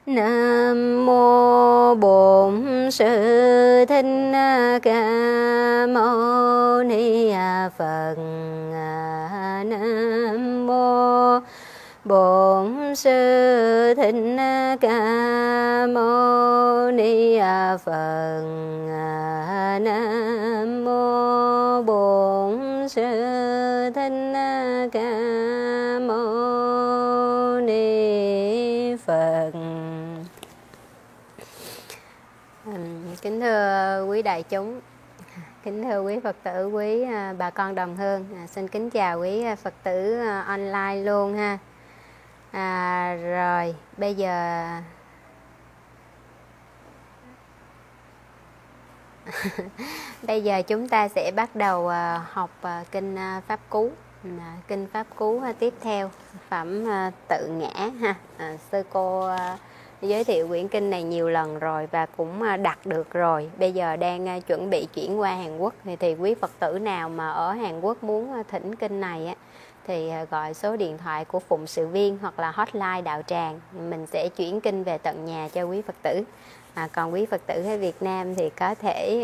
Nam mô Bổn Sư Thích Ca Mâu Ni Phật. Nam mô Bổn Sư Thích Ca Mâu Ni Phật. Nam mô Bổn Sư Thích Ca Mâu Ni Phật. Kính thưa quý đại chúng, kính thưa quý Phật tử, quý bà con đồng hương, xin kính chào quý Phật tử online luôn ha. Rồi bây giờ bây giờ chúng ta sẽ bắt đầu học kinh Pháp Cú. Kinh Pháp Cú tiếp theo, phẩm Tự Ngã ha. Sư cô giới thiệu quyển kinh này nhiều lần rồi và cũng đặt được rồi. Bây giờ đang chuẩn bị chuyển qua Hàn Quốc. Thì quý Phật tử nào mà ở Hàn Quốc muốn thỉnh kinh này á, thì gọi số điện thoại của phụng sự viên hoặc là hotline đạo tràng. Mình sẽ chuyển kinh về tận nhà cho quý Phật tử. Còn quý Phật tử ở Việt Nam thì có thể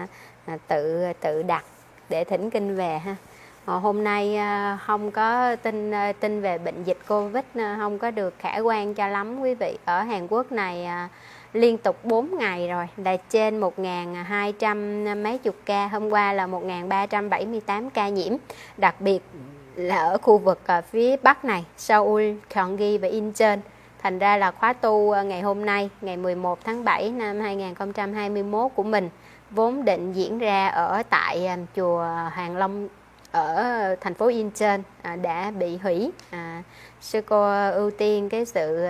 tự đặt để thỉnh kinh về ha. Hôm nay không có tin về bệnh dịch Covid, không có được khả quan cho lắm quý vị. Ở Hàn Quốc này liên tục 4 ngày rồi là trên 1.200 mấy chục ca. Hôm qua là 1.378 ca nhiễm. Đặc biệt là ở khu vực phía Bắc này, Seoul, Gyeonggi và Incheon. Thành ra là khóa tu ngày hôm nay, ngày 11 tháng 7 năm 2021 của mình vốn định diễn ra ở tại chùa Hoàng Long ở thành phố Incheon đã bị hủy. Sư cô ưu tiên cái sự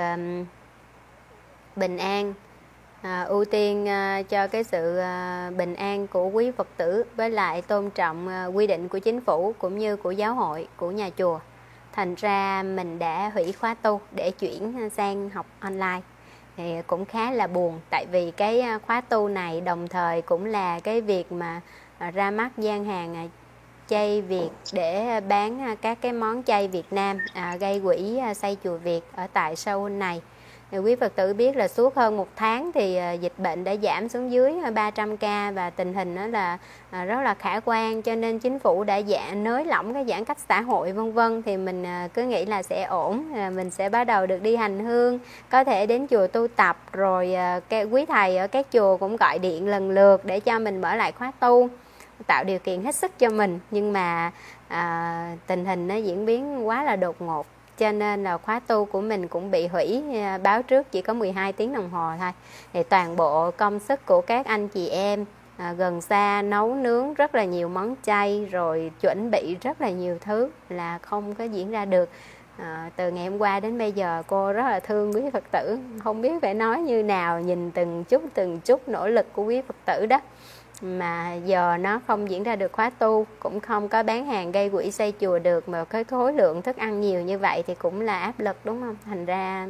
bình an, ưu tiên cho cái sự bình an của quý Phật tử, với lại tôn trọng quy định của chính phủ cũng như của giáo hội, của nhà chùa. Thành ra mình đã hủy khóa tu để chuyển sang học online. Thì cũng khá là buồn, tại vì cái khóa tu này đồng thời cũng là cái việc mà ra mắt gian hàng chay Việt để bán các cái món chay Việt Nam, gây quỹ xây chùa Việt ở tại Seoul này. Thì quý Phật tử biết là suốt hơn 1 tháng thì dịch bệnh đã giảm xuống dưới 300 ca và tình hình đó là rất là khả quan, cho nên chính phủ đã nới lỏng cái giãn cách xã hội vân vân. Thì mình cứ nghĩ là sẽ ổn, mình sẽ bắt đầu được đi hành hương, có thể đến chùa tu tập, rồi quý thầy ở các chùa cũng gọi điện lần lượt để cho mình mở lại khóa tu, tạo điều kiện hết sức cho mình. Nhưng mà tình hình nó diễn biến quá là đột ngột, cho nên là khóa tu của mình cũng bị hủy. Báo trước chỉ có 12 tiếng đồng hồ thôi. Thì toàn bộ công sức của các anh chị em gần xa nấu nướng rất là nhiều món chay, rồi chuẩn bị rất là nhiều thứ là không có diễn ra được. Từ ngày hôm qua đến bây giờ cô rất là thương quý Phật tử, không biết phải nói như nào, nhìn từng chút nỗ lực của quý Phật tử đó. Mà giờ nó không diễn ra được khóa tu, cũng không có bán hàng gây quỹ xây chùa được, mà cái khối lượng thức ăn nhiều như vậy thì cũng là áp lực, đúng không? Thành ra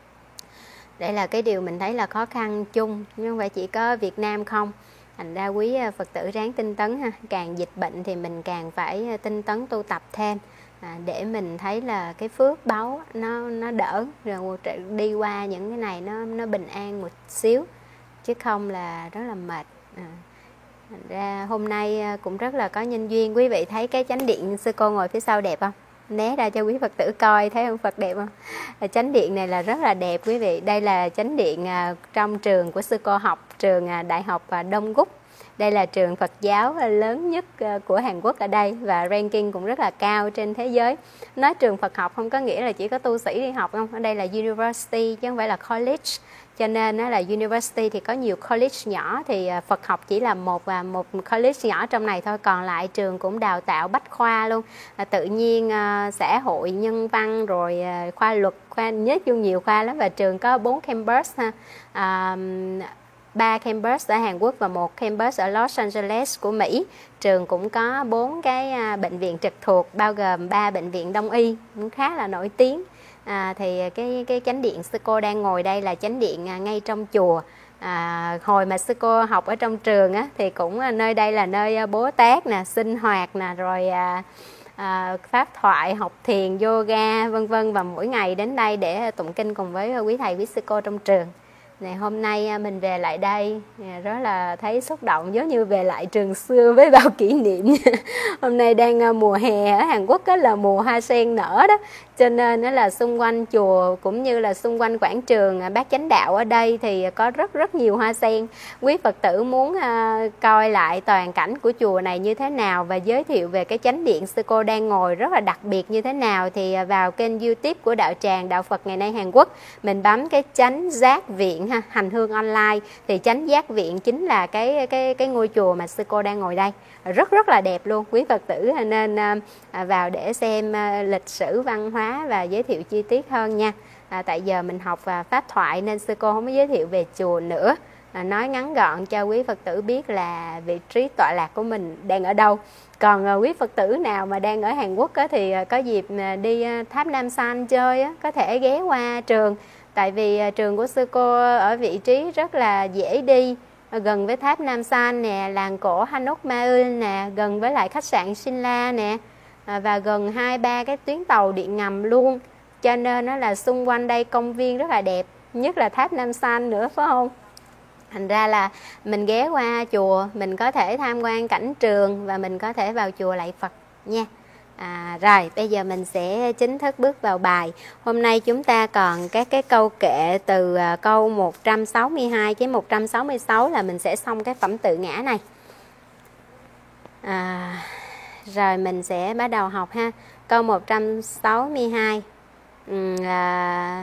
đây là cái điều mình thấy là khó khăn chung, nhưng không phải chỉ có Việt Nam không. Thành ra quý Phật tử ráng tinh tấn ha. Càng dịch bệnh thì mình càng phải tinh tấn tu tập thêm, để mình thấy là cái phước báu nó đỡ, rồi đi qua những cái này nó bình an một xíu, chứ không là rất là mệt. Thành ra hôm nay cũng rất là có nhân duyên. Quý vị thấy cái chánh điện sư cô ngồi phía sau đẹp không? Né ra cho quý Phật tử coi, thấy ông Phật đẹp không? Chánh điện này là rất là đẹp quý vị. Đây là chánh điện trong trường của sư cô học, trường Đại học Đông Gúc. Đây là trường Phật giáo lớn nhất của Hàn Quốc ở đây, và ranking cũng rất là cao trên thế giới. Nói trường Phật học không có nghĩa là chỉ có tu sĩ đi học không. Ở đây là university chứ không phải là college. Cho nên là university thì có nhiều college nhỏ, thì Phật học chỉ là một college nhỏ trong này thôi. Còn lại trường cũng đào tạo bách khoa luôn, tự nhiên, xã hội, nhân văn, rồi khoa luật, nói chung nhiều khoa lắm. Và trường có 4 campus ha. 3 campus ở Hàn Quốc và 1 campus ở Los Angeles của Mỹ. Trường cũng có 4 cái bệnh viện trực thuộc, bao gồm 3 bệnh viện đông y cũng khá là nổi tiếng. Thì cái chánh điện sư cô đang ngồi đây là chánh điện ngay trong chùa. Hồi mà sư cô học ở trong trường á, thì cũng nơi đây là nơi Bố Tát nè, sinh hoạt nè, rồi pháp thoại, học thiền, yoga vân vân, và mỗi ngày đến đây để tụng kinh cùng với quý thầy quý sư cô trong trường. Này, hôm nay mình về lại đây rất là thấy xúc động, giống như về lại trường xưa với bao kỷ niệm. Hôm nay đang mùa hè ở Hàn Quốc, đó là mùa hoa sen nở đó, cho nên đó là xung quanh chùa cũng như là xung quanh quảng trường Bát Chánh Đạo ở đây thì có rất nhiều hoa sen. Quý Phật tử muốn coi lại toàn cảnh của chùa này như thế nào và giới thiệu về cái chánh điện sư cô đang ngồi rất là đặc biệt như thế nào thì vào kênh YouTube của Đạo Tràng Đạo Phật Ngày Nay Hàn Quốc, mình bấm cái chánh giác viện ha, hành hương online, thì chánh giác viện chính là cái ngôi chùa mà sư cô đang ngồi đây, rất là đẹp luôn. Quý Phật tử nên vào để xem lịch sử văn hóa và giới thiệu chi tiết hơn nha. Tại giờ mình học pháp thoại nên sư cô không có giới thiệu về chùa nữa, nói ngắn gọn cho quý Phật tử biết là vị trí tọa lạc của mình đang ở đâu. Còn quý Phật tử nào mà đang ở Hàn Quốc thì có dịp đi tháp Nam San chơi có thể ghé qua trường, tại vì trường của sư cô ở vị trí rất là dễ đi, gần với tháp Nam San nè, làng cổ Hanok Maul nè, gần với lại khách sạn Sinla nè, và gần 2-3 cái tuyến tàu điện ngầm luôn, cho nên nó là xung quanh đây công viên rất là đẹp, nhất là tháp Nam San nữa, phải không? Thành ra là mình ghé qua chùa, mình có thể tham quan cảnh trường và mình có thể vào chùa lạy Phật nha. Rồi bây giờ mình sẽ chính thức bước vào bài. Hôm nay chúng ta còn các cái câu kệ từ câu 162 tới 166 là mình sẽ xong cái phẩm tự ngã này. Rồi mình sẽ bắt đầu học ha. Câu 162 là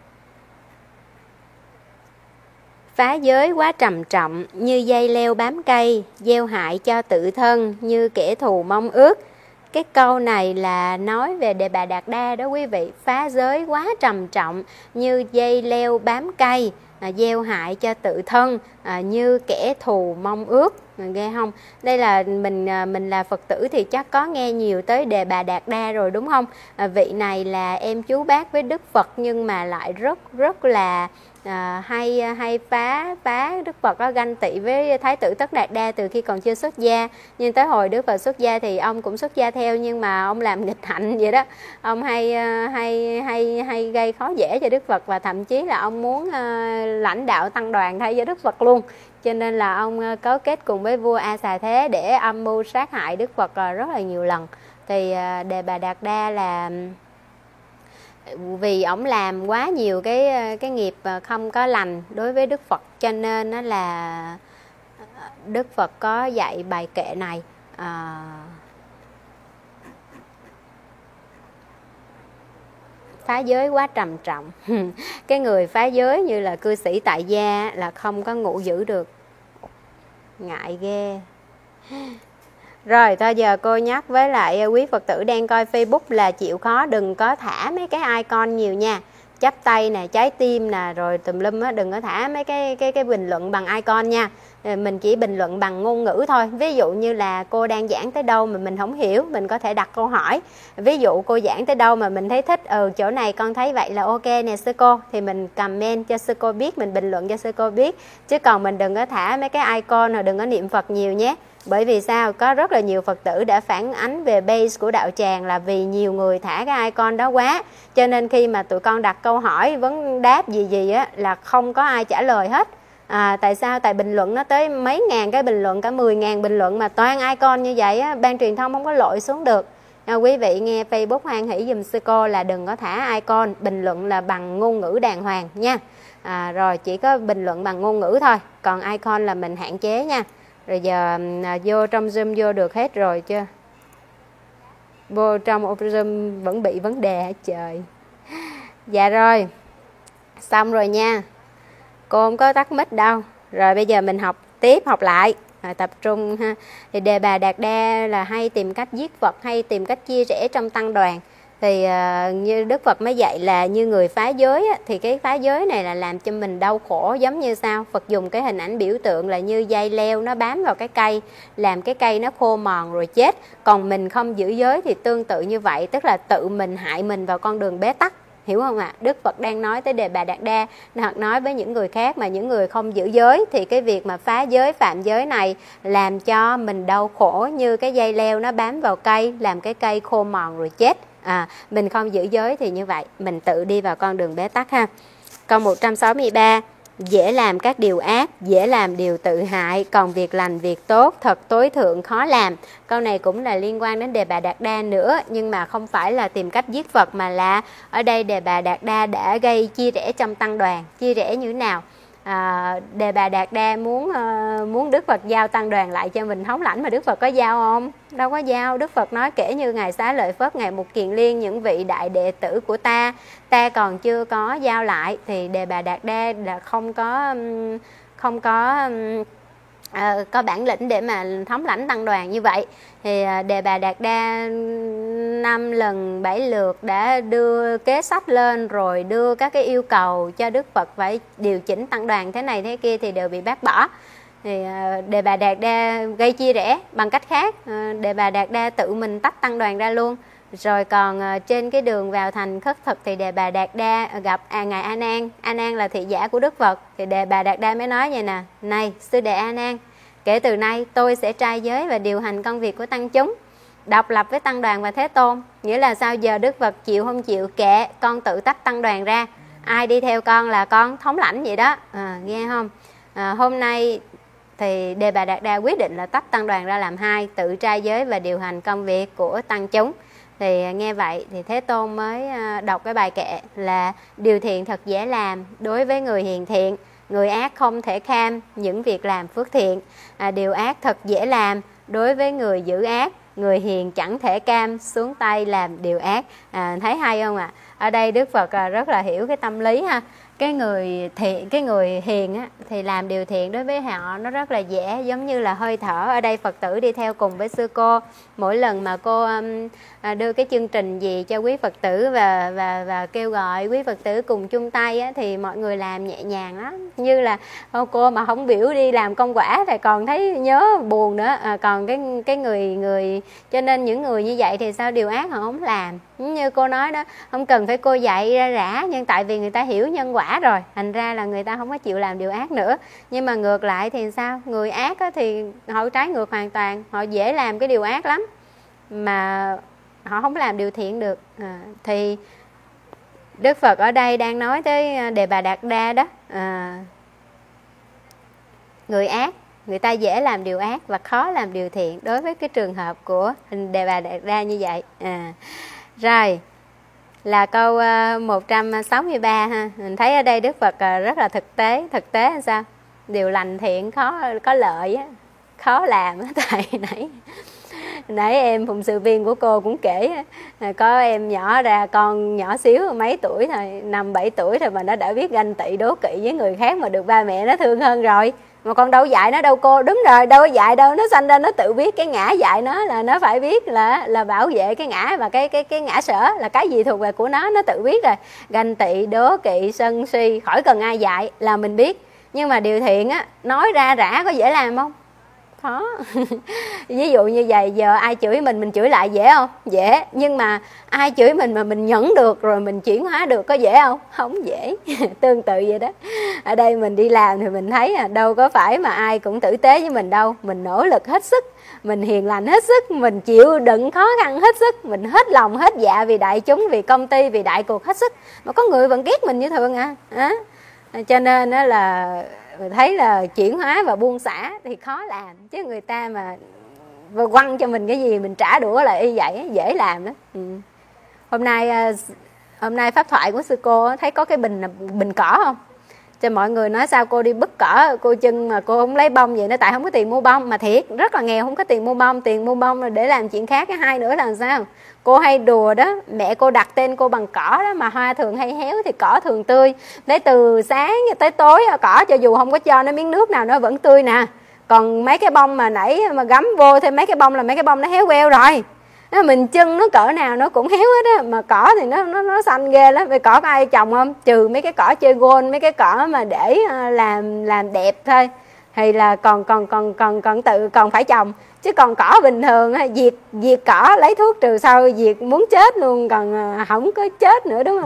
phá giới quá trầm trọng, như dây leo bám cây, gieo hại cho tự thân, như kẻ thù mong ước. Cái câu này là nói về Đề Bà Đạt Đa đó quý vị. Phá giới quá trầm trọng, như dây leo bám cây, gieo hại cho tự thân, như kẻ thù mong ước. Nghe không? Đây là mình là Phật tử thì chắc có nghe nhiều tới Đề Bà Đạt Đa rồi đúng không? Vị này là em chú bác với Đức Phật, nhưng mà lại rất là hay phá Đức Phật ganh tị với Thái tử Tất Đạt Đa từ khi còn chưa xuất gia. Nhưng tới hồi Đức Phật xuất gia thì ông cũng xuất gia theo, nhưng mà ông làm nghịch hạnh vậy đó. Ông hay gây khó dễ cho Đức Phật, và thậm chí là ông muốn lãnh đạo tăng đoàn thay cho Đức Phật luôn. Cho nên là ông cấu kết cùng với vua A Xà Thế để âm mưu sát hại Đức Phật rất là nhiều lần. Thì Đề Bà Đạt Đa là vì ổng làm quá nhiều cái nghiệp không có lành đối với Đức Phật, cho nên nó là Đức Phật có dạy bài kệ này. Phá giới quá trầm trọng. Cái người phá giới như là cư sĩ tại gia là không có ngủ giữ được, ngại ghê. Rồi thôi giờ cô nhắc với lại quý Phật tử đang coi Facebook là chịu khó đừng có thả mấy cái icon nhiều nha. Chắp tay nè, trái tim nè, rồi tùm lum á, đừng có thả mấy cái bình luận bằng icon nha. Mình chỉ bình luận bằng ngôn ngữ thôi. Ví dụ như là cô đang giảng tới đâu mà mình không hiểu, mình có thể đặt câu hỏi. Ví dụ cô giảng tới đâu mà mình thấy thích, chỗ này con thấy vậy là ok nè sư cô, thì mình comment cho sư cô biết, mình bình luận cho sư cô biết. Chứ còn mình đừng có thả mấy cái icon, rồi đừng có niệm Phật nhiều nhé. Bởi vì sao? Có rất là nhiều Phật tử đã phản ánh về base của đạo tràng là vì nhiều người thả cái icon đó quá, cho nên khi mà tụi con đặt câu hỏi vấn đáp gì á là không có ai trả lời hết. Tại sao? Tại bình luận nó tới mấy ngàn cái bình luận, cả 10.000 bình luận mà toàn icon như vậy á, ban truyền thông không có lội xuống được. Quý vị nghe Facebook hoan hỷ dùm sư cô là đừng có thả icon, bình luận là bằng ngôn ngữ đàng hoàng nha. Rồi chỉ có bình luận bằng ngôn ngữ thôi, còn icon là mình hạn chế nha. Rồi giờ vô trong Zoom vô được hết rồi chưa? Vô trong Zoom vẫn bị vấn đề hả trời? Dạ rồi, xong rồi nha. Cô không có tắt mic đâu. Rồi bây giờ mình học tiếp, học lại, tập trung ha. Thì Đề Bà Đạt Đa là hay tìm cách giết Phật, hay tìm cách chia rẽ trong tăng đoàn. Thì như Đức Phật mới dạy là như người phá giới á, thì cái phá giới này là làm cho mình đau khổ. Giống như sao? Phật dùng cái hình ảnh biểu tượng là như dây leo nó bám vào cái cây, làm cái cây nó khô mòn rồi chết. Còn mình không giữ giới thì tương tự như vậy, tức là tự mình hại mình vào con đường bế tắc. hiểu không ạ? Đức Phật đang nói tới Đề Bà Đạt Đa, hoặc nói với những người khác mà những người không giữ giới, thì cái việc mà phá giới, phạm giới này làm cho mình đau khổ như cái dây leo nó bám vào cây, làm cái cây khô mòn rồi chết. Mình không giữ giới thì như vậy, mình tự đi vào con đường bế tắc ha. Câu 163, dễ làm các điều ác, dễ làm điều tự hại, còn việc lành việc tốt thật tối thượng khó làm. Câu này cũng là liên quan đến Đề Bà Đạt Đa nữa, nhưng mà không phải là tìm cách giết Phật, mà là ở đây Đề Bà Đạt Đa đã gây chia rẽ trong tăng đoàn. Chia rẽ như thế nào? Đề Bà Đạt Đa muốn Đức Phật giao tăng đoàn lại cho mình thống lãnh, mà Đức Phật có giao không? Đâu có giao. Đức Phật nói kể như Ngài Xá Lợi Phất, Ngài Mục Kiền Liên, những vị đại đệ tử của ta còn chưa có giao lại, thì Đề Bà Đạt Đa là không có bản lĩnh để mà thống lãnh tăng đoàn như vậy. Thì Đề Bà Đạt Đa 5 lần 7 lượt đã đưa kế sách lên, rồi đưa các cái yêu cầu cho Đức Phật phải điều chỉnh tăng đoàn thế này thế kia thì đều bị bác bỏ. Thì Đề Bà Đạt Đa gây chia rẽ bằng cách khác. Đề Bà Đạt Đa tự mình tách tăng đoàn ra luôn. Rồi còn trên cái đường vào thành khất thực thì Đề Bà Đạt Đa gặp ngài A Nan. A Nan là thị giả của Đức Phật. Thì Đề Bà Đạt Đa mới nói vậy nè: này sư đệ A Nan, kể từ nay tôi sẽ trai giới và điều hành công việc của tăng chúng, độc lập với tăng đoàn và Thế Tôn. Nghĩa là sao? Giờ Đức Phật chịu không chịu kệ, con tự tách tăng đoàn ra, ai đi theo con là con thống lãnh vậy đó. Nghe không? Hôm nay thì Đề Bà Đạt Đa quyết định là tách tăng đoàn ra làm hai, tự trai giới và điều hành công việc của tăng chúng. Thì nghe vậy thì Thế Tôn mới đọc cái bài kệ là: điều thiện thật dễ làm đối với người hiền thiện, người ác không thể kham những việc làm phước thiện. Điều ác thật dễ làm đối với người giữ ác, người hiền chẳng thể cam xuống tay làm điều ác. Thấy hay không ạ? Ở đây Đức Phật rất là hiểu cái tâm lý ha. Cái người thiện, cái người hiền á, thì làm điều thiện đối với họ nó rất là dễ, giống như là hơi thở. Ở đây Phật tử đi theo cùng với sư cô, mỗi lần mà cô đưa cái chương trình gì cho quý Phật tử và kêu gọi quý Phật tử cùng chung tay á, thì mọi người làm nhẹ nhàng lắm. Như là cô mà không biểu đi làm công quả thì còn thấy nhớ buồn nữa. Còn cái người cho nên những người như vậy thì sao điều ác họ không làm. Như cô nói đó, không cần phải cô dạy ra rã, nhưng tại vì người ta hiểu nhân quả rồi, thành ra là người ta không có chịu làm điều ác nữa. Nhưng mà ngược lại thì sao? Người ác thì họ trái ngược hoàn toàn, họ dễ làm cái điều ác lắm mà họ không làm điều thiện được. Thì Đức Phật ở đây đang nói tới Đề Bà Đạt Đa đó. Người ác, người ta dễ làm điều ác và khó làm điều thiện đối với cái trường hợp của Đề Bà Đạt Đa như vậy. Rồi là câu 163 ha. Mình thấy ở đây Đức Phật rất là thực tế. Thực tế là sao? Điều lành thiện khó có lợi á, khó làm á. Tại nãy em phụng sự viên của cô cũng kể, có em nhỏ ra, con nhỏ xíu mấy tuổi thôi, 5-7 tuổi thôi mà nó đã biết ganh tị đố kỵ với người khác mà được ba mẹ nó thương hơn rồi. Mà con đâu dạy nó đâu cô. Đúng rồi, đâu có dạy đâu, nó sanh ra nó tự biết. Cái ngã dạy nó là nó phải biết là bảo vệ cái ngã, và cái ngã sở là cái gì thuộc về của nó tự biết rồi. Ganh tị, đố kỵ, sân si khỏi cần ai dạy là mình biết. Nhưng mà điều thiện á, nói ra rã có dễ làm không? Khó. Ví dụ như vậy, giờ ai chửi mình chửi lại dễ không? Dễ. Nhưng mà ai chửi mình mà mình nhẫn được rồi mình chuyển hóa được có dễ không? Không dễ. Tương tự vậy đó. Ở đây mình đi làm thì mình thấy đâu có phải mà ai cũng tử tế với mình đâu. Mình nỗ lực hết sức, mình hiền lành hết sức, mình chịu đựng khó khăn hết sức, mình hết lòng hết dạ vì đại chúng, vì công ty, vì đại cuộc hết sức. Mà có người vẫn ghét mình như thường cho nên đó là thấy là chuyển hóa và buông xả thì khó làm. Chứ người ta mà quăng cho mình cái gì mình trả đũa lại y vậy dễ làm đó. Hôm nay pháp thoại của sư cô thấy có cái bình cỏ không? Cho mọi người nói sao cô đi bứt cỏ cô chân mà cô không lấy bông vậy, nó tại không có tiền mua bông. Mà thiệt rất là nghèo, không có tiền mua bông. Tiền mua bông là để làm chuyện khác. Cái hai nữa là sao? Cô hay đùa đó, mẹ cô đặt tên cô bằng cỏ đó, mà hoa thường hay héo thì cỏ thường tươi. Để từ sáng tới tối cỏ cho dù không có cho nó miếng nước nào nó vẫn tươi nè. Còn mấy cái bông mà nãy mà gắm vô thêm mấy cái bông là mấy cái bông nó héo queo rồi. Mình chân nó cỡ nào nó cũng héo hết á. Mà cỏ thì nó xanh ghê lắm. Vậy cỏ có ai trồng không? Trừ mấy cái cỏ chơi gôn, mấy cái cỏ mà để làm đẹp thôi thì là còn phải trồng. Chứ còn cỏ bình thường diệt cỏ lấy thuốc trừ sâu, diệt muốn chết luôn, còn không có chết nữa, đúng không?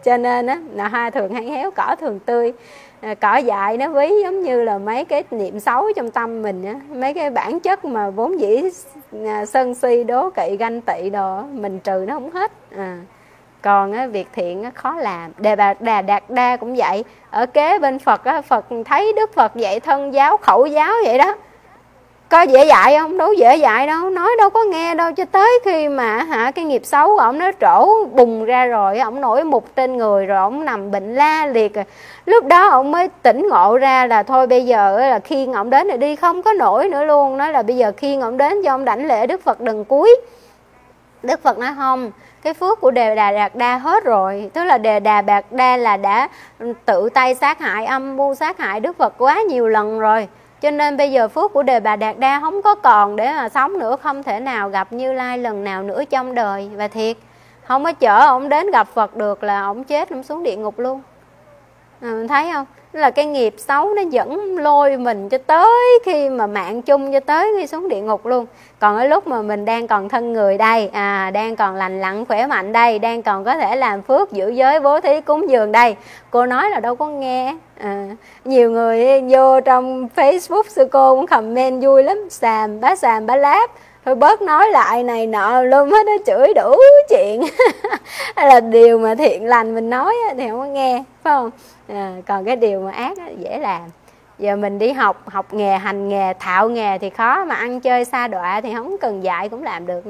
Cho nên á là hoa thường hay héo, cỏ thường tươi. Cỏ dại nó ví giống như là mấy cái niệm xấu trong tâm mình á, mấy cái bản chất mà vốn dĩ sân si đố kỵ ganh tị đồ mình trừ nó không hết. Còn á, việc thiện á, khó làm. Đề Bà Đạt Đa cũng vậy, ở kế bên Phật á, Phật thấy Đức Phật dạy thân giáo khẩu giáo vậy đó, có dễ dạy không? Đâu dễ dạy đâu, nói đâu có nghe đâu, cho tới khi mà cái nghiệp xấu của ổng nó trổ bùng ra rồi, ổng nổi mụn trên người rồi, ổng nằm bệnh la liệt rồi. Lúc đó ổng mới tỉnh ngộ ra là thôi bây giờ là khiêng ổng đến rồi đi, không có nổi nữa luôn. Nói là bây giờ khiêng ổng đến cho ông đảnh lễ Đức Phật đừng cúi. Đức Phật nói không, cái phước của Đề Đà Đạt Đa hết rồi. Tức là Đề Đà Đạt Đa là đã tự tay sát hại, âm mưu sát hại Đức Phật quá nhiều lần rồi. Cho nên bây giờ phước của Đề Bà Đạt Đa không có còn để mà sống nữa, không thể nào gặp Như Lai lần nào nữa trong đời. Và thiệt, không có chở ổng đến gặp Phật được là ổng chết, ổng xuống địa ngục luôn. Mình thấy không? Tức là cái nghiệp xấu nó dẫn lôi mình cho tới khi mà mạng chung, cho tới khi xuống địa ngục luôn. Còn ở lúc mà mình đang còn thân người đây, đang còn lành lặn khỏe mạnh đây, đang còn có thể làm phước giữ giới bố thí cúng dường đây, cô nói là đâu có nghe. Nhiều người vô trong Facebook sư cô cũng comment vui lắm, xàm bá láp, thôi bớt nói lại này nọ luôn hết, nó chửi đủ chuyện. Hay là điều mà thiện lành mình nói thì không có nghe, phải không? Còn cái điều mà ác dễ làm. Giờ mình đi học nghề, hành nghề, thạo nghề thì khó, mà ăn chơi sa đọa thì không cần dạy cũng làm được nữa.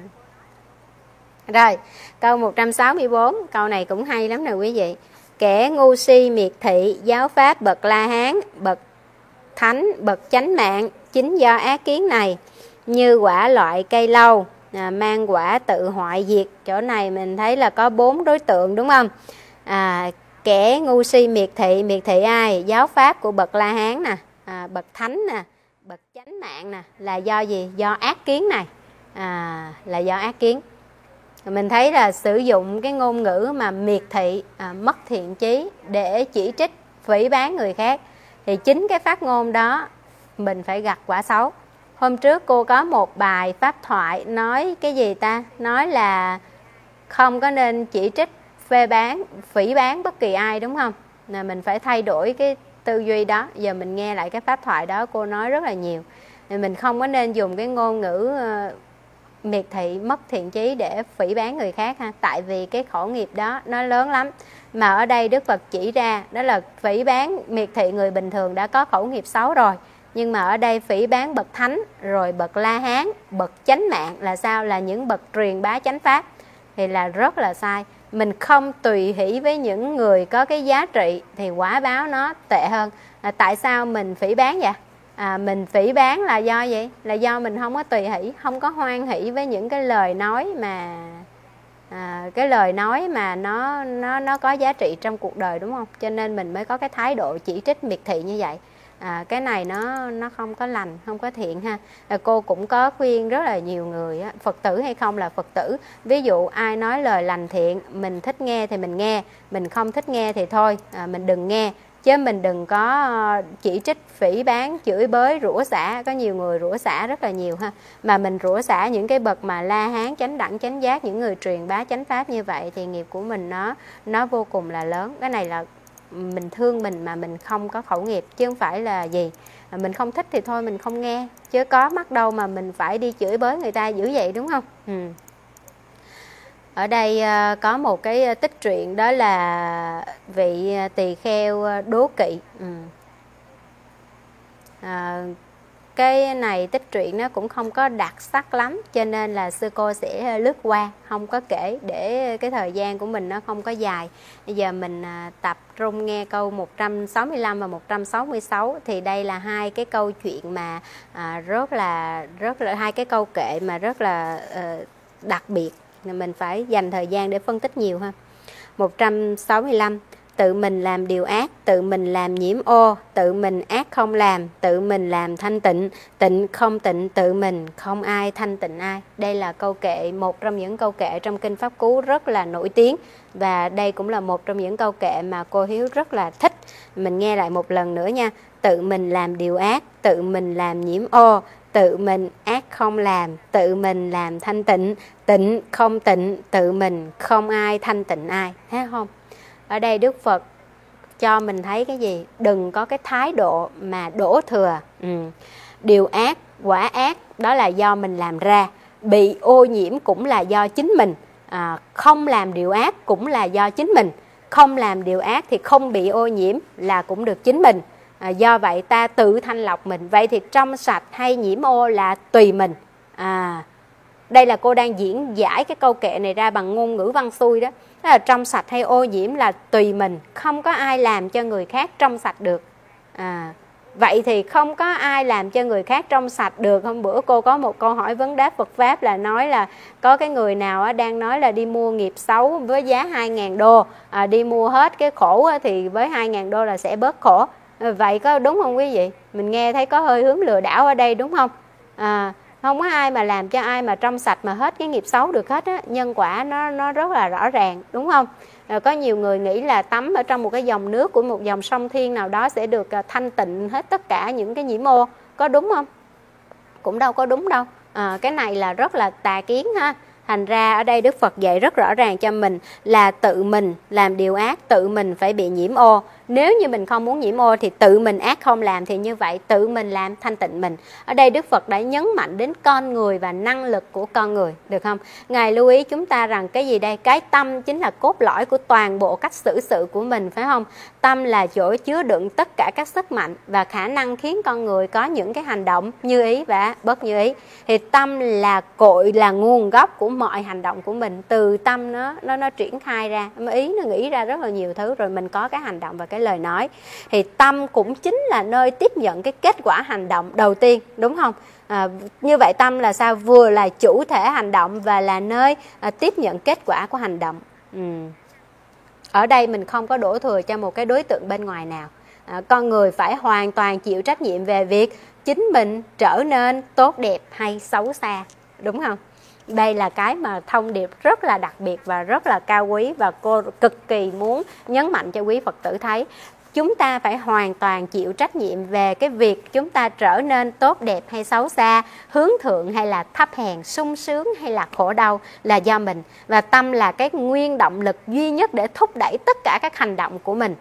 Rồi, câu 164, câu này cũng hay lắm nè quý vị. Kẻ ngu si miệt thị giáo pháp bậc La Hán, bậc thánh, bậc chánh mạng, chính do ác kiến này, như quả loại cây lâu, mang quả tự hoại diệt. Chỗ này mình thấy là có 4 đối tượng đúng không? Kẻ ngu si miệt thị ai? Giáo pháp của bậc La Hán nè, bậc thánh nè, bậc chánh mạng nè, là do gì? Do ác kiến này, là do ác kiến. Mình thấy là sử dụng cái ngôn ngữ mà miệt thị, mất thiện chí để chỉ trích, phỉ báng người khác, thì chính cái phát ngôn đó mình phải gặt quả xấu. Hôm trước cô có một bài pháp thoại nói cái gì ta? Nói là không có nên chỉ trích, phê bán, phỉ báng bất kỳ ai, đúng không? Là mình phải thay đổi cái tư duy đó. Giờ mình nghe lại cái pháp thoại đó, cô nói rất là nhiều. Mình không có nên dùng cái ngôn ngữ miệt thị, mất thiện chí để phỉ báng người khác ha. Tại vì cái khẩu nghiệp đó nó lớn lắm. Mà ở đây Đức Phật chỉ ra đó là phỉ báng, miệt thị người bình thường đã có khẩu nghiệp xấu rồi. Nhưng mà ở đây phỉ báng bậc thánh, rồi bậc La Hán, bậc chánh mạng là sao? Là những bậc truyền bá chánh pháp, thì là rất là sai. Mình không tùy hỷ với những người có cái giá trị thì quả báo nó tệ hơn. Tại sao mình phỉ báng vậy? Mình phỉ báng là do vậy? Là do mình không có tùy hỷ, không có hoan hỷ với những cái lời nói mà nó có giá trị trong cuộc đời, đúng không? Cho nên mình mới có cái thái độ chỉ trích miệt thị như vậy. Cái này nó không có lành, không có thiện ha. Cô cũng có khuyên rất là nhiều người á, Phật tử hay không là Phật tử, ví dụ ai nói lời lành thiện, mình thích nghe thì mình nghe, mình không thích nghe thì thôi, mình đừng nghe. Chứ mình đừng có chỉ trích, phỉ báng, chửi bới, rủa xả. Có nhiều người rủa xả rất là nhiều ha. Mà mình rủa xả những cái bậc mà La Hán, chánh đẳng, chánh giác, những người truyền bá chánh pháp như vậy, thì nghiệp của mình nó vô cùng là lớn. Cái này là mình thương mình mà mình không có khẩu nghiệp, chứ không phải là gì mình không thích thì thôi mình không nghe, chứ có mắc đâu mà mình phải đi chửi bới người ta dữ vậy, đúng không? Ở đây có một cái tích truyện, đó là vị tỳ kheo đố kỵ. Cái này tích truyện nó cũng không có đặc sắc lắm, cho nên là sư cô sẽ lướt qua, không có kể để cái thời gian của mình nó không có dài. Bây giờ mình tập trung nghe câu 165 và 166. Thì đây là hai cái câu chuyện mà rất là hai cái câu kệ mà rất là đặc biệt, mình phải dành thời gian để phân tích nhiều ha. 165. Tự mình làm điều ác, tự mình làm nhiễm ô, tự mình ác không làm, tự mình làm thanh tịnh, tịnh không tịnh tự mình, không ai thanh tịnh ai. Đây là câu kệ, một trong những câu kệ trong Kinh Pháp Cú rất là nổi tiếng. Và đây cũng là một trong những câu kệ mà cô Hiếu rất là thích. Mình nghe lại một lần nữa nha. Tự mình làm điều ác, tự mình làm nhiễm ô, tự mình ác không làm, tự mình làm thanh tịnh, tịnh không tịnh tự mình, không ai thanh tịnh ai. Thấy không? Ở đây Đức Phật cho mình thấy cái gì? Đừng có cái thái độ mà đổ thừa. Điều ác, quả ác đó là do mình làm ra. Bị ô nhiễm cũng là do chính mình. Không làm điều ác cũng là do chính mình. Không làm điều ác thì không bị ô nhiễm là cũng được chính mình. Do vậy ta tự thanh lọc mình. Vậy thì trong sạch hay nhiễm ô là tùy mình. Đây là cô đang diễn giải cái câu kệ này ra bằng ngôn ngữ văn xuôi đó. Đó là trong sạch hay ô nhiễm là tùy mình. Không có ai làm cho người khác trong sạch được. Vậy thì không có ai làm cho người khác trong sạch được. Hôm bữa cô có một câu hỏi vấn đáp Phật Pháp là nói là có cái người nào đang nói là đi mua nghiệp xấu với giá 2.000 đô, đi mua hết cái khổ thì với 2.000 đô là sẽ bớt khổ. Vậy có đúng không quý vị? Mình nghe thấy có hơi hướng lừa đảo ở đây đúng không? Không có ai mà làm cho ai mà trong sạch mà hết cái nghiệp xấu được hết á. Nhân quả nó rất là rõ ràng đúng không? Có nhiều người nghĩ là tắm ở trong một cái dòng nước của một dòng sông Thiên nào đó sẽ được thanh tịnh hết tất cả những cái nhiễm ô. Có đúng không? Cũng đâu có đúng đâu. Cái này là rất là tà kiến ha. Thành ra ở đây Đức Phật dạy rất rõ ràng cho mình là tự mình làm điều ác, tự mình phải bị nhiễm ô. Nếu như mình không muốn nhiễm ô thì tự mình ác không làm, thì như vậy tự mình làm thanh tịnh mình. Ở đây Đức Phật đã nhấn mạnh đến con người và năng lực của con người, được không? Ngài lưu ý chúng ta rằng cái gì đây? Cái tâm chính là cốt lõi của toàn bộ cách xử sự của mình, phải không? Tâm là chỗ chứa đựng tất cả các sức mạnh và khả năng khiến con người có những cái hành động như ý và bất như ý. Thì tâm là cội, là nguồn gốc của mọi hành động của mình. Từ tâm nó triển khai ra, ý nó nghĩ ra rất là nhiều thứ, rồi mình có cái hành động và cái lời nói. Thì tâm cũng chính là nơi tiếp nhận cái kết quả hành động đầu tiên, đúng không? Như vậy tâm là sao? Vừa là chủ thể hành động và là nơi tiếp nhận kết quả của hành động. Ở đây mình không có đổ thừa cho một cái đối tượng bên ngoài nào. Con người phải hoàn toàn chịu trách nhiệm về việc chính mình trở nên tốt đẹp hay xấu xa, đúng không? Đây là cái mà thông điệp rất là đặc biệt và rất là cao quý, và cô cực kỳ muốn nhấn mạnh cho quý Phật tử thấy. Chúng ta phải hoàn toàn chịu trách nhiệm về cái việc chúng ta trở nên tốt đẹp hay xấu xa, hướng thượng hay là thấp hèn, sung sướng hay là khổ đau là do mình. Và tâm là cái nguyên động lực duy nhất để thúc đẩy tất cả các hành động của mình.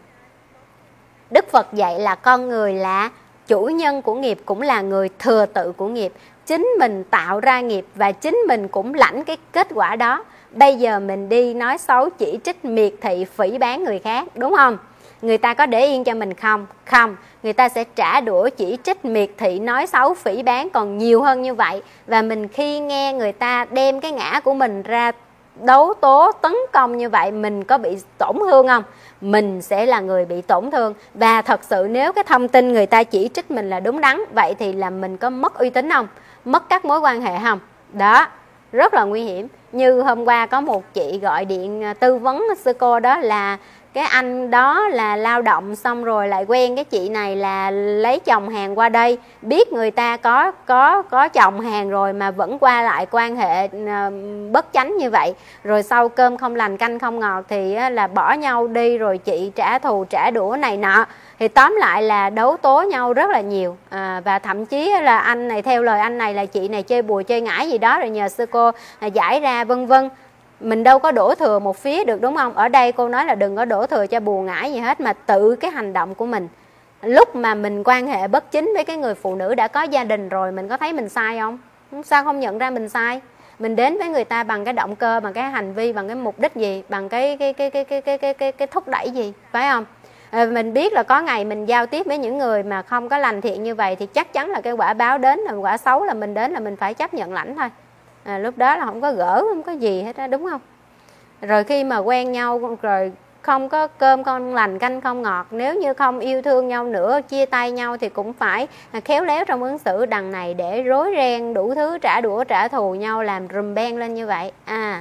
Đức Phật dạy là con người là chủ nhân của nghiệp, cũng là người thừa tự của nghiệp. Chính mình tạo ra nghiệp và chính mình cũng lãnh cái kết quả đó. Bây giờ mình đi nói xấu, chỉ trích, miệt thị, phỉ báng người khác, đúng không? Người ta có để yên cho mình không? Không. Người ta sẽ trả đũa, chỉ trích, miệt thị, nói xấu, phỉ báng còn nhiều hơn như vậy. Và mình khi nghe người ta đem cái ngã của mình ra đấu tố, tấn công như vậy, mình có bị tổn thương không? Mình sẽ là người bị tổn thương. Và thật sự nếu cái thông tin người ta chỉ trích mình là đúng đắn, vậy thì là mình có mất uy tín không? Mất các mối quan hệ không? Đó, rất là nguy hiểm. Như hôm qua có một chị gọi điện tư vấn sư cô, đó là cái anh đó là lao động xong rồi lại quen cái chị này là lấy chồng hàng qua đây, biết người ta có chồng hàng rồi mà vẫn qua lại quan hệ bất chánh như vậy, rồi sau cơm không lành canh không ngọt thì là bỏ nhau đi, rồi chị trả thù trả đũa này nọ. Thì tóm lại là đấu tố nhau rất là nhiều, và thậm chí là anh này, theo lời anh này là chị này chơi bùa chơi ngải gì đó, rồi nhờ sư cô giải ra vân vân. Mình đâu có đổ thừa một phía được, đúng không? Ở đây cô nói là đừng có đổ thừa cho bùa ngải gì hết, mà tự cái hành động của mình. Lúc mà mình quan hệ bất chính với cái người phụ nữ đã có gia đình rồi, mình có thấy mình sai không? Sao không nhận ra mình sai? Mình đến với người ta bằng cái động cơ, bằng cái hành vi, bằng cái mục đích gì, bằng cái thúc đẩy gì, phải không? Mình biết là có ngày mình giao tiếp với những người mà không có lành thiện như vậy thì chắc chắn là cái quả báo đến, là quả xấu là mình đến là mình phải chấp nhận lãnh thôi. Lúc đó là không có gỡ, không có gì hết đó, đúng không? Rồi khi mà quen nhau rồi không có cơm không lành canh không ngọt, nếu như không yêu thương nhau nữa, chia tay nhau thì cũng phải khéo léo trong ứng xử, đằng này để rối ren đủ thứ, trả đũa trả thù nhau, làm rùm beng lên như vậy.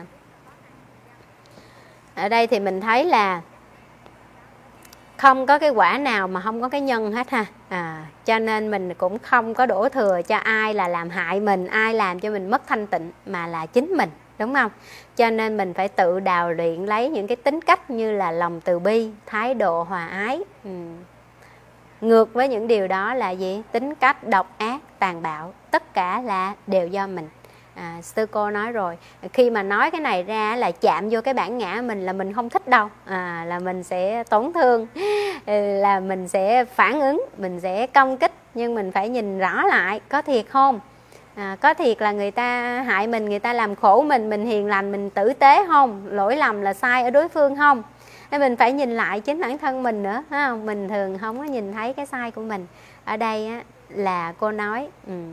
Ở đây thì mình thấy là không có cái quả nào mà không có cái nhân hết ha. Cho nên mình cũng không có đổ thừa cho ai là làm hại mình, ai làm cho mình mất thanh tịnh, mà là chính mình, đúng không? Cho nên mình phải tự đào luyện lấy những cái tính cách như là lòng từ bi, thái độ hòa ái. Ngược với những điều đó là gì? Tính cách độc ác, tàn bạo, tất cả là đều do mình. Sư cô nói rồi, khi mà nói cái này ra là chạm vô cái bản ngã mình là mình không thích đâu, là mình sẽ tổn thương, là mình sẽ phản ứng, mình sẽ công kích. Nhưng mình phải nhìn rõ lại có thiệt không, có thiệt là người ta hại mình, người ta làm khổ mình hiền lành, mình tử tế không, lỗi lầm là sai ở đối phương không. Nên mình phải nhìn lại chính bản thân mình nữa, phải không? Mình thường không có nhìn thấy cái sai của mình. Ở đây á, là cô nói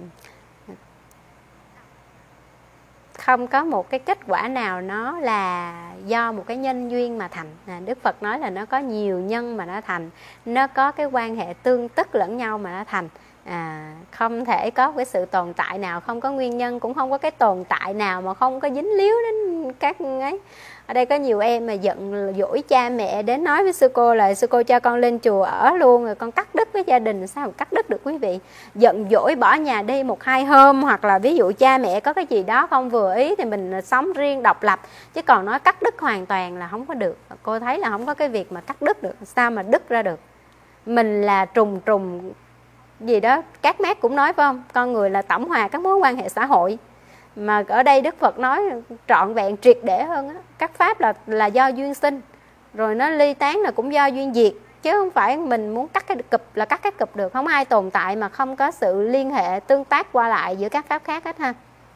không có một cái kết quả nào nó là do một cái nhân duyên mà thành. Đức Phật nói là nó có nhiều nhân mà nó thành, nó có cái quan hệ tương tức lẫn nhau mà nó thành. Không thể có cái sự tồn tại nào không có nguyên nhân, cũng không có cái tồn tại nào mà không có dính líu đến các ấy. Ở đây có nhiều em mà giận dỗi cha mẹ đến nói với sư cô là sư cô cho con lên chùa ở luôn, rồi con cắt đứt với gia đình. Sao mà cắt đứt được quý vị? Giận dỗi bỏ nhà đi 1-2 hôm, hoặc là ví dụ cha mẹ có cái gì đó không vừa ý thì mình sống riêng độc lập, chứ còn nói cắt đứt hoàn toàn là không có được. Cô thấy là không có cái việc mà cắt đứt được. Sao mà đứt ra được? Mình là trùng gì đó, các mác cũng nói phải không, con người là tổng hòa các mối quan hệ xã hội. Mà ở đây Đức Phật nói trọn vẹn triệt để hơn á, các pháp là do duyên sinh, rồi nó ly tán là cũng do duyên diệt, chứ không phải mình muốn cắt cái cụp là cắt cái cụp được. Không ai tồn tại mà không có sự liên hệ tương tác qua lại giữa các pháp khác hết ha.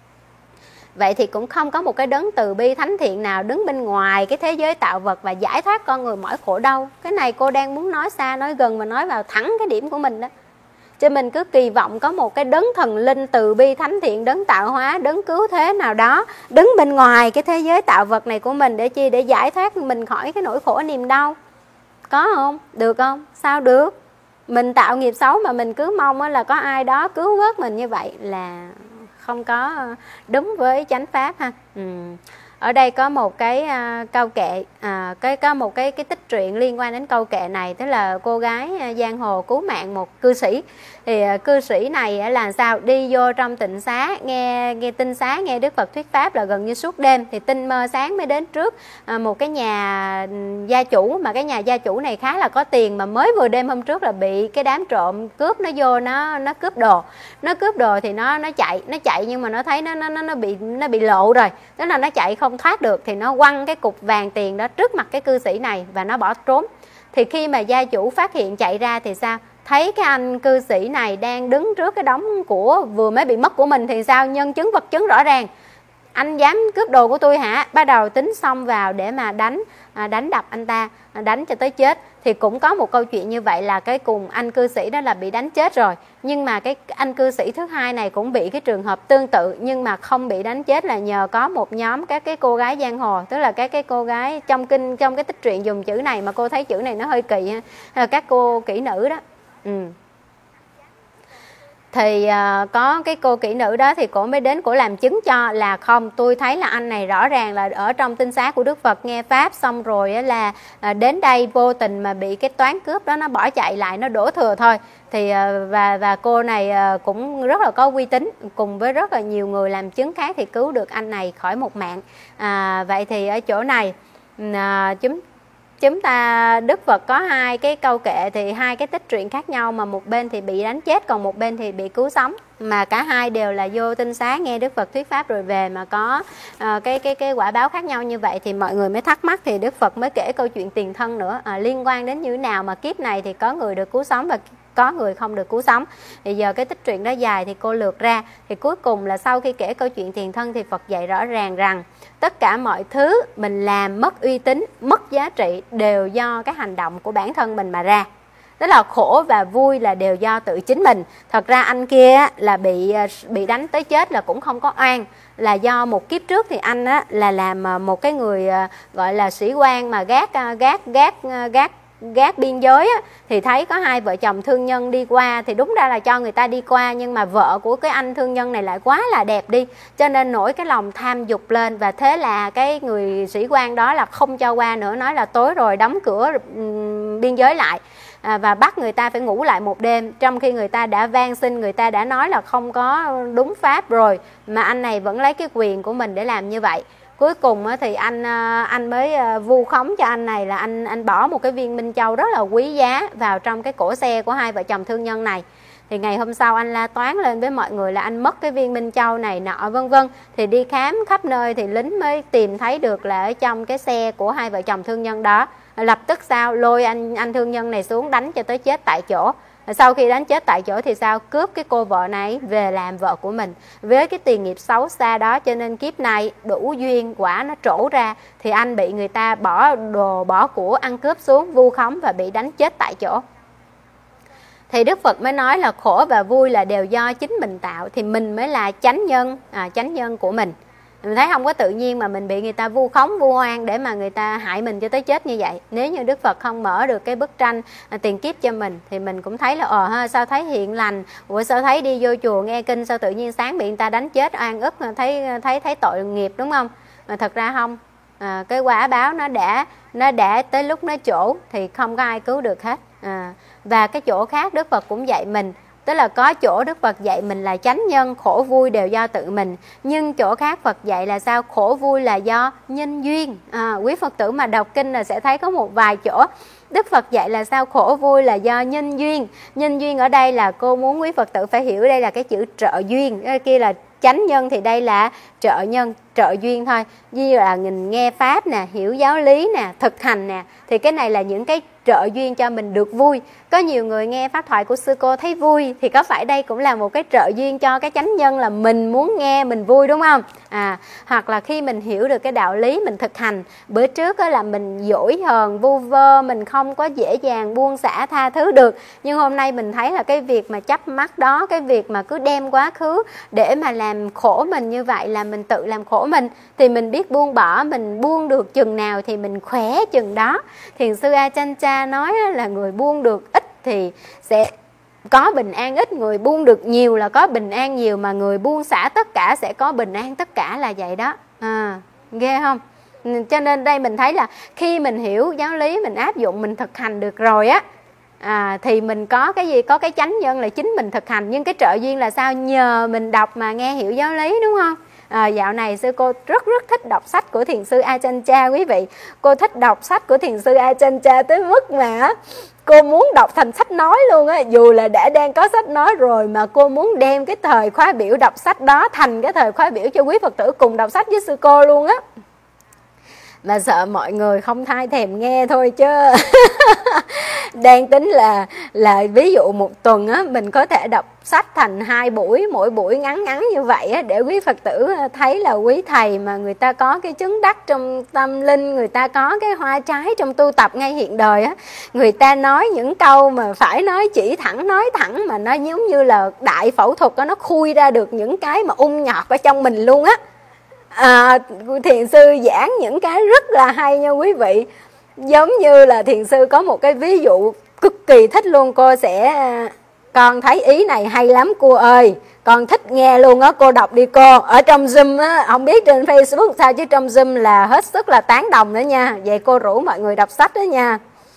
Vậy thì cũng không có một cái đấng từ bi thánh thiện nào đứng bên ngoài cái thế giới tạo vật và giải thoát con người mọi khổ đau. Cái này cô đang muốn nói xa nói gần mà nói vào thẳng cái điểm của mình đó. Chứ mình cứ kỳ vọng có một cái đấng thần linh từ bi thánh thiện, đấng tạo hóa, đấng cứu thế nào đó đứng bên ngoài cái thế giới tạo vật này của mình để chi? Để giải thoát mình khỏi cái nỗi khổ niềm đau. Có không? Được không? Sao được? Mình tạo nghiệp xấu mà mình cứ mong là có ai đó cứu vớt mình, như vậy là không có đúng với chánh pháp ha. Ở đây có một cái câu kệ, có một cái tích truyện liên quan đến câu kệ này. Tức là cô gái giang hồ cứu mạng một cư sĩ. Thì cư sĩ này là sao? Đi vô trong tịnh xá, nghe tinh xá, nghe Đức Phật thuyết pháp là gần như suốt đêm. Thì tinh mơ sáng mới đến trước một cái nhà gia chủ, mà cái nhà gia chủ này khá là có tiền, mà mới vừa đêm hôm trước là bị cái đám trộm cướp, nó vô nó cướp đồ. Nó cướp đồ thì nó chạy nhưng mà nó thấy nó bị lộ rồi, tức là nó chạy không thoát được, thì nó quăng cái cục vàng tiền đó trước mặt cái cư sĩ này và nó bỏ trốn. Thì khi mà gia chủ phát hiện chạy ra thì sao? Thấy cái anh cư sĩ này đang đứng trước cái đống của vừa mới bị mất của mình thì sao? Nhân chứng vật chứng rõ ràng. Anh dám cướp đồ của tôi hả? Bắt đầu tính xông vào để mà đánh đập anh ta, đánh cho tới chết. Thì cũng có một câu chuyện như vậy, là cái cùng anh cư sĩ đó là bị đánh chết rồi, nhưng mà cái anh cư sĩ thứ hai này cũng bị cái trường hợp tương tự, nhưng mà không bị đánh chết là nhờ có một nhóm các cái cô gái giang hồ. Tức là các cái cô gái trong cái tích truyện dùng chữ này mà cô thấy chữ này nó hơi kỳ ha, các cô kỹ nữ đó. Thì có cái cô kỹ nữ đó thì cổ mới đến, cổ làm chứng cho là không, tôi thấy là anh này rõ ràng là ở trong tinh xá của Đức Phật nghe pháp xong rồi là đến đây vô tình mà bị cái toán cướp đó nó bỏ chạy lại, nó đổ thừa thôi. Thì và cô này cũng rất là có uy tín, cùng với rất là nhiều người làm chứng khác thì cứu được anh này khỏi một mạng. Vậy thì ở chỗ này chúng ta, Đức Phật có hai cái câu kệ, thì hai cái tích truyện khác nhau, mà một bên thì bị đánh chết, còn một bên thì bị cứu sống, mà cả hai đều là vô tinh xá nghe Đức Phật thuyết pháp rồi về, mà có cái quả báo khác nhau như vậy. Thì mọi người mới thắc mắc, thì Đức Phật mới kể câu chuyện tiền thân nữa, liên quan đến như thế nào mà kiếp này thì có người được cứu sống và có người không được cứu sống. Thì giờ cái tích truyện đó dài thì cô lược ra. Thì cuối cùng là sau khi kể câu chuyện tiền thân thì Phật dạy rõ ràng rằng tất cả mọi thứ mình làm mất uy tín, mất giá trị đều do cái hành động của bản thân mình mà ra. Tức là khổ và vui là đều do tự chính mình. Thật ra anh kia là bị đánh tới chết là cũng không có oan, là do một kiếp trước thì anh là làm một cái người gọi là sĩ quan mà gác biên giới thì thấy có hai vợ chồng thương nhân đi qua, thì đúng ra là cho người ta đi qua, nhưng mà vợ của cái anh thương nhân này lại quá là đẹp đi, cho nên nổi cái lòng tham dục lên, và thế là cái người sĩ quan đó là không cho qua nữa, nói là tối rồi đóng cửa biên giới lại, và bắt người ta phải ngủ lại một đêm, trong khi người ta đã van xin, người ta đã nói là không có đúng pháp rồi, mà anh này vẫn lấy cái quyền của mình để làm như vậy. Cuối cùng thì anh mới vu khống cho anh này là anh bỏ một cái viên minh châu rất là quý giá vào trong cái cổ xe của hai vợ chồng thương nhân này. thì ngày hôm sau anh la toán lên với mọi người là anh mất cái viên minh châu này nọ vân vân. Thì đi khám khắp nơi thì lính mới tìm thấy được là ở trong cái xe của hai vợ chồng thương nhân đó. Lập tức sao lôi anh thương nhân này xuống đánh cho tới chết tại chỗ. Sau khi đánh chết tại chỗ thì sao, cướp cái cô vợ này về làm vợ của mình. Với cái tiền nghiệp xấu xa đó cho nên kiếp này đủ duyên quả nó trổ ra, thì anh bị người ta bỏ đồ bỏ của ăn cướp xuống vu khống và bị đánh chết tại chỗ. Thì Đức Phật mới nói là khổ và vui là đều do chính mình tạo, thì mình mới là chánh nhân của mình. Mình thấy không có tự nhiên mà mình bị người ta vu khống vu oan để mà người ta hại mình cho tới chết như vậy. Nếu như Đức Phật không mở được cái bức tranh tiền kiếp cho mình thì mình cũng thấy là sao thấy hiền lành, sao thấy đi vô chùa nghe kinh sao tự nhiên sáng bị người ta đánh chết oan ức, thấy tội nghiệp, đúng không? Mà thật ra không. Cái quả báo nó đã tới lúc nó trổ thì không có ai cứu được hết. Và cái chỗ khác Đức Phật cũng dạy mình, tức là có chỗ Đức Phật dạy mình là chánh nhân, khổ vui đều do tự mình. Nhưng chỗ khác Phật dạy là sao? Khổ vui là do nhân duyên. Quý Phật tử mà đọc kinh là sẽ thấy có một vài chỗ Đức Phật dạy là sao? Khổ vui là do nhân duyên. Nhân duyên ở đây là cô muốn quý Phật tử phải hiểu đây là cái chữ trợ duyên. Cái kia là chánh nhân thì đây là trợ nhân, trợ duyên thôi. Như là mình nghe Pháp nè, hiểu giáo lý nè, thực hành nè, thì cái này là những cái trợ duyên cho mình được vui. Có nhiều người nghe pháp thoại của sư cô thấy vui, thì có phải đây cũng là một cái trợ duyên cho cái chánh nhân là mình muốn nghe mình vui, đúng không? Hoặc là khi mình hiểu được cái đạo lý mình thực hành. Bữa trước đó là mình dỗi hờn vu vơ, mình không có dễ dàng buông xả tha thứ được. Nhưng hôm nay mình thấy là cái việc mà chấp mắc đó, cái việc mà cứ đem quá khứ để mà làm khổ mình như vậy là mình tự làm khổ mình. Thì mình biết buông bỏ, mình buông được chừng nào thì mình khỏe chừng đó. Thiền sư Ajahn Chah nói là người buông được ít thì sẽ có bình an ít, người buông được nhiều là có bình an nhiều, mà người buông xả tất cả sẽ có bình an tất cả, là vậy đó. Ghê không? Cho nên đây mình thấy là khi mình hiểu giáo lý, mình áp dụng, mình thực hành được rồi á, thì mình có cái gì? Có cái chánh nhân là chính mình thực hành. Nhưng cái trợ duyên là sao? Nhờ mình đọc mà nghe hiểu giáo lý, đúng không? Dạo này sư cô rất thích đọc sách của thiền sư Ajahn Chah quý vị. Cô thích đọc sách của thiền sư Ajahn Chah tới mức mà cô muốn đọc thành sách nói luôn á. Dù là đang có sách nói rồi mà cô muốn đem cái thời khóa biểu đọc sách đó thành cái thời khóa biểu cho quý Phật tử cùng đọc sách với sư cô luôn á. Mà sợ mọi người không thay thèm nghe thôi chứ. Đang tính là ví dụ một tuần á, mình có thể đọc sách thành 2 buổi, mỗi buổi ngắn như vậy á, để quý Phật tử thấy là quý thầy mà người ta có cái chứng đắc trong tâm linh, người ta có cái hoa trái trong tu tập ngay hiện đời á, người ta nói những câu mà phải nói chỉ thẳng, nói thẳng mà nó giống như là đại phẫu thuật đó, nó khui ra được những cái mà ung nhọt ở trong mình luôn á. Thiền sư giảng những cái rất là hay nha quý vị. Giống như là thiền sư có một cái ví dụ cực kỳ thích luôn. Con thấy ý này hay lắm cô ơi, con thích nghe luôn á, cô đọc đi cô. Ở trong Zoom á, không biết trên Facebook sao chứ trong Zoom là hết sức là tán đồng nữa nha. Vậy cô rủ mọi người đọc sách đó nha.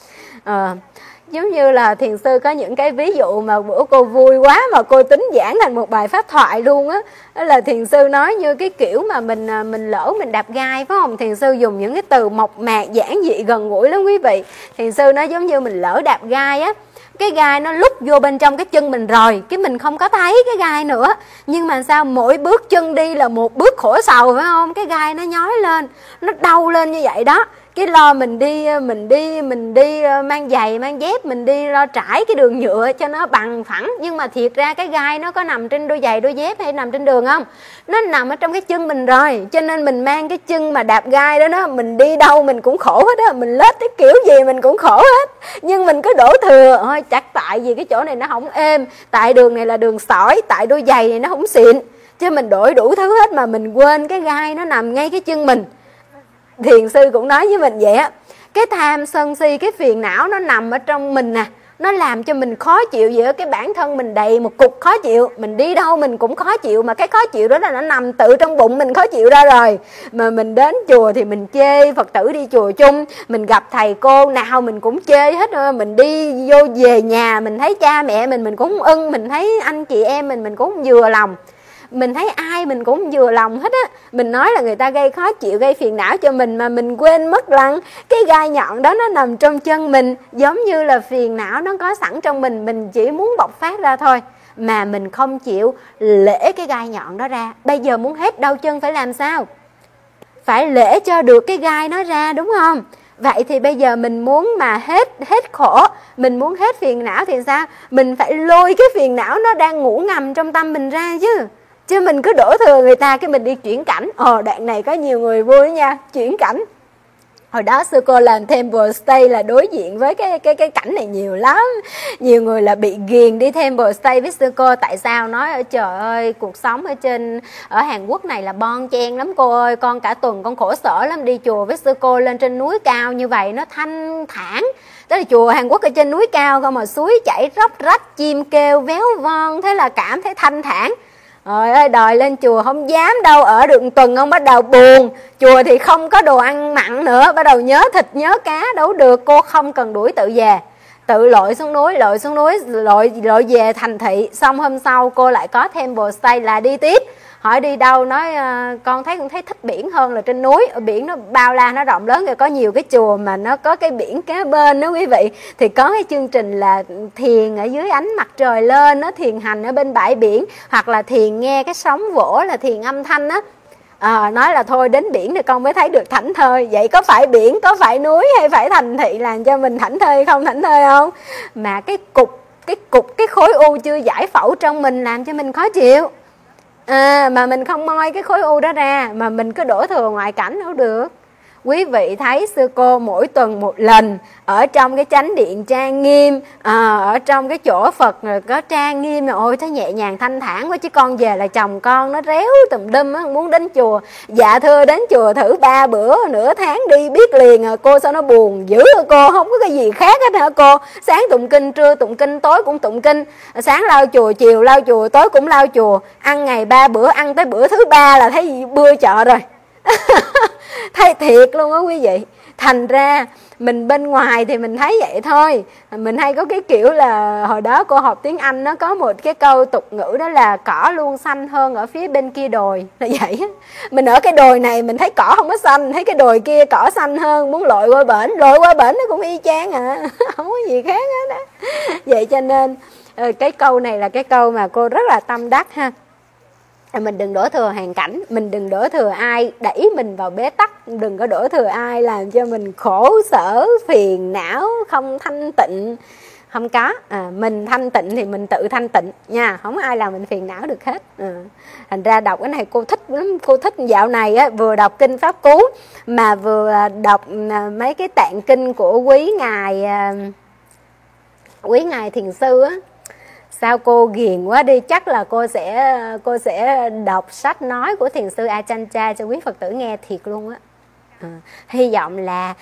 Giống như là thiền sư có những cái ví dụ mà bữa cô vui quá mà cô tính giảng thành một bài pháp thoại luôn á. Đó là thiền sư nói như cái kiểu mà mình lỡ mình đạp gai, phải không? Thiền sư dùng những cái từ mộc mạc giản dị gần gũi lắm quý vị. Thiền sư nói giống như mình lỡ đạp gai á, cái gai nó lút vô bên trong cái chân mình rồi, cái mình không có thấy cái gai nữa. Nhưng mà sao mỗi bước chân đi là một bước khổ sầu, phải không? Cái gai nó nhói lên, nó đau lên như vậy đó. Cái lo mình đi mang giày mang dép, mình đi lo trải cái đường nhựa cho nó bằng phẳng. Nhưng mà thiệt ra cái gai nó có nằm trên đôi giày đôi dép hay nằm trên đường không? Nó nằm ở trong cái chân mình rồi. Cho nên mình mang cái chân mà đạp gai đó, mình đi đâu mình cũng khổ hết á. Mình lết cái kiểu gì mình cũng khổ hết. Nhưng mình cứ đổ thừa, thôi chắc tại vì cái chỗ này nó không êm, tại đường này là đường sỏi, tại đôi giày này nó không xịn, chứ mình đổi đủ thứ hết mà mình quên cái gai nó nằm ngay cái chân mình. Thiền sư cũng nói với mình vậy á, cái tham sân si, cái phiền não nó nằm ở trong mình nè, nó làm cho mình khó chịu vậy á. Cái bản thân mình đầy một cục khó chịu, mình đi đâu mình cũng khó chịu, mà cái khó chịu đó là nó nằm tự trong bụng mình khó chịu ra rồi. Mà mình đến chùa thì mình chê Phật tử đi chùa chung, mình gặp thầy cô nào mình cũng chê hết. Mình đi vô về nhà mình thấy cha mẹ mình cũng không ưng, mình thấy anh chị em mình cũng không vừa lòng, mình thấy ai mình cũng vừa lòng hết á. Mình nói là người ta gây khó chịu, gây phiền não cho mình, mà mình quên mất rằng cái gai nhọn đó nó nằm trong chân mình. Giống như là phiền não nó có sẵn trong mình chỉ muốn bộc phát ra thôi. mà mình không chịu lễ cái gai nhọn đó ra. Bây giờ muốn hết đau chân phải làm sao? Phải lễ cho được cái gai nó ra, đúng không? Vậy thì bây giờ mình muốn mà hết khổ, mình muốn hết phiền não thì sao? Mình phải lôi cái phiền não nó đang ngủ ngầm trong tâm mình ra chứ. Chứ mình cứ đổ thừa người ta cái mình đi chuyển cảnh. Đoạn này có nhiều người vui nha, chuyển cảnh. Hồi đó sư cô làm Temple Stay là đối diện với cái cảnh này nhiều lắm. Nhiều người là bị ghiền đi Temple Stay với sư cô. Tại sao? Nói trời ơi, cuộc sống ở Hàn Quốc này là bon chen lắm cô ơi. Con cả tuần con khổ sở lắm, đi chùa với sư cô lên trên núi cao như vậy nó thanh thản. Tức là chùa Hàn Quốc ở trên núi cao không mà suối chảy róc rách, chim kêu véo von, thế là cảm thấy thanh thản. Trời ơi, đòi lên chùa không dám đâu, ở được một tuần ông bắt đầu buồn. Chùa thì không có đồ ăn mặn nữa, bắt đầu nhớ thịt nhớ cá, đâu được. Cô không cần đuổi, tự về, tự lội xuống núi, lội về thành thị. Xong hôm sau cô lại có Temple Stay là đi tiếp. Hỏi đi đâu, nói con cũng thấy thích biển hơn là trên núi. Ở biển nó bao la, nó rộng lớn, rồi có nhiều cái chùa mà nó có cái biển kế bên đó quý vị. Thì có cái chương trình là thiền ở dưới ánh mặt trời lên, nó thiền hành ở bên bãi biển, hoặc là thiền nghe cái sóng vỗ là thiền âm thanh á. Nói là thôi đến biển thì con mới thấy được thảnh thơi. Vậy có phải biển, có phải núi hay phải thành thị làm cho mình thảnh thơi không? Thảnh thơi không? Mà cái khối u chưa giải phẫu trong mình làm cho mình khó chịu. Mà mình không moi cái khối u đó ra, mà mình cứ đổ thừa ngoại cảnh đâu được. Quý vị thấy sư cô mỗi tuần một lần ở trong cái chánh điện trang nghiêm, ở trong cái chỗ Phật có trang nghiêm, ôi thấy nhẹ nhàng thanh thản quá. Chứ con về là chồng con nó réo tùm lum, không muốn đến chùa. Dạ thưa đến chùa thử 3 bữa nửa tháng đi biết liền cô sao nó buồn dữ cô, không có cái gì khác hết hả cô? Sáng tụng kinh, trưa tụng kinh, tối cũng tụng kinh, sáng lau chùa, chiều lau chùa, tối cũng lau chùa, ăn ngày 3 bữa, ăn tới bữa thứ 3 là thấy bưa chợ rồi. Thấy thiệt luôn á quý vị. Thành ra mình bên ngoài thì mình thấy vậy thôi. Mình hay có cái kiểu là hồi đó cô học tiếng Anh, nó có một cái câu tục ngữ đó là cỏ luôn xanh hơn ở phía bên kia đồi, là vậy á. Mình ở cái đồi này mình thấy cỏ không có xanh, thấy cái đồi kia cỏ xanh hơn, muốn lội qua bển nó cũng y chang không có gì khác hết á. Vậy cho nên cái câu này là cái câu mà cô rất là tâm đắc ha. Mình đừng đổ thừa hoàn cảnh, mình đừng đổ thừa ai đẩy mình vào bế tắc, đừng có đổ thừa ai làm cho mình khổ sở, phiền não, không thanh tịnh. Không có, mình thanh tịnh thì mình tự thanh tịnh nha, không ai làm mình phiền não được hết. Thành ra đọc cái này cô thích lắm, cô thích dạo này á, vừa đọc kinh Pháp Cú mà vừa đọc mấy cái tạng kinh của quý ngài thiền sư á. Sao cô ghiền quá đi, chắc là cô sẽ đọc sách nói của thiền sư Ajahn Chah cho quý Phật tử nghe thiệt luôn á. Hy vọng là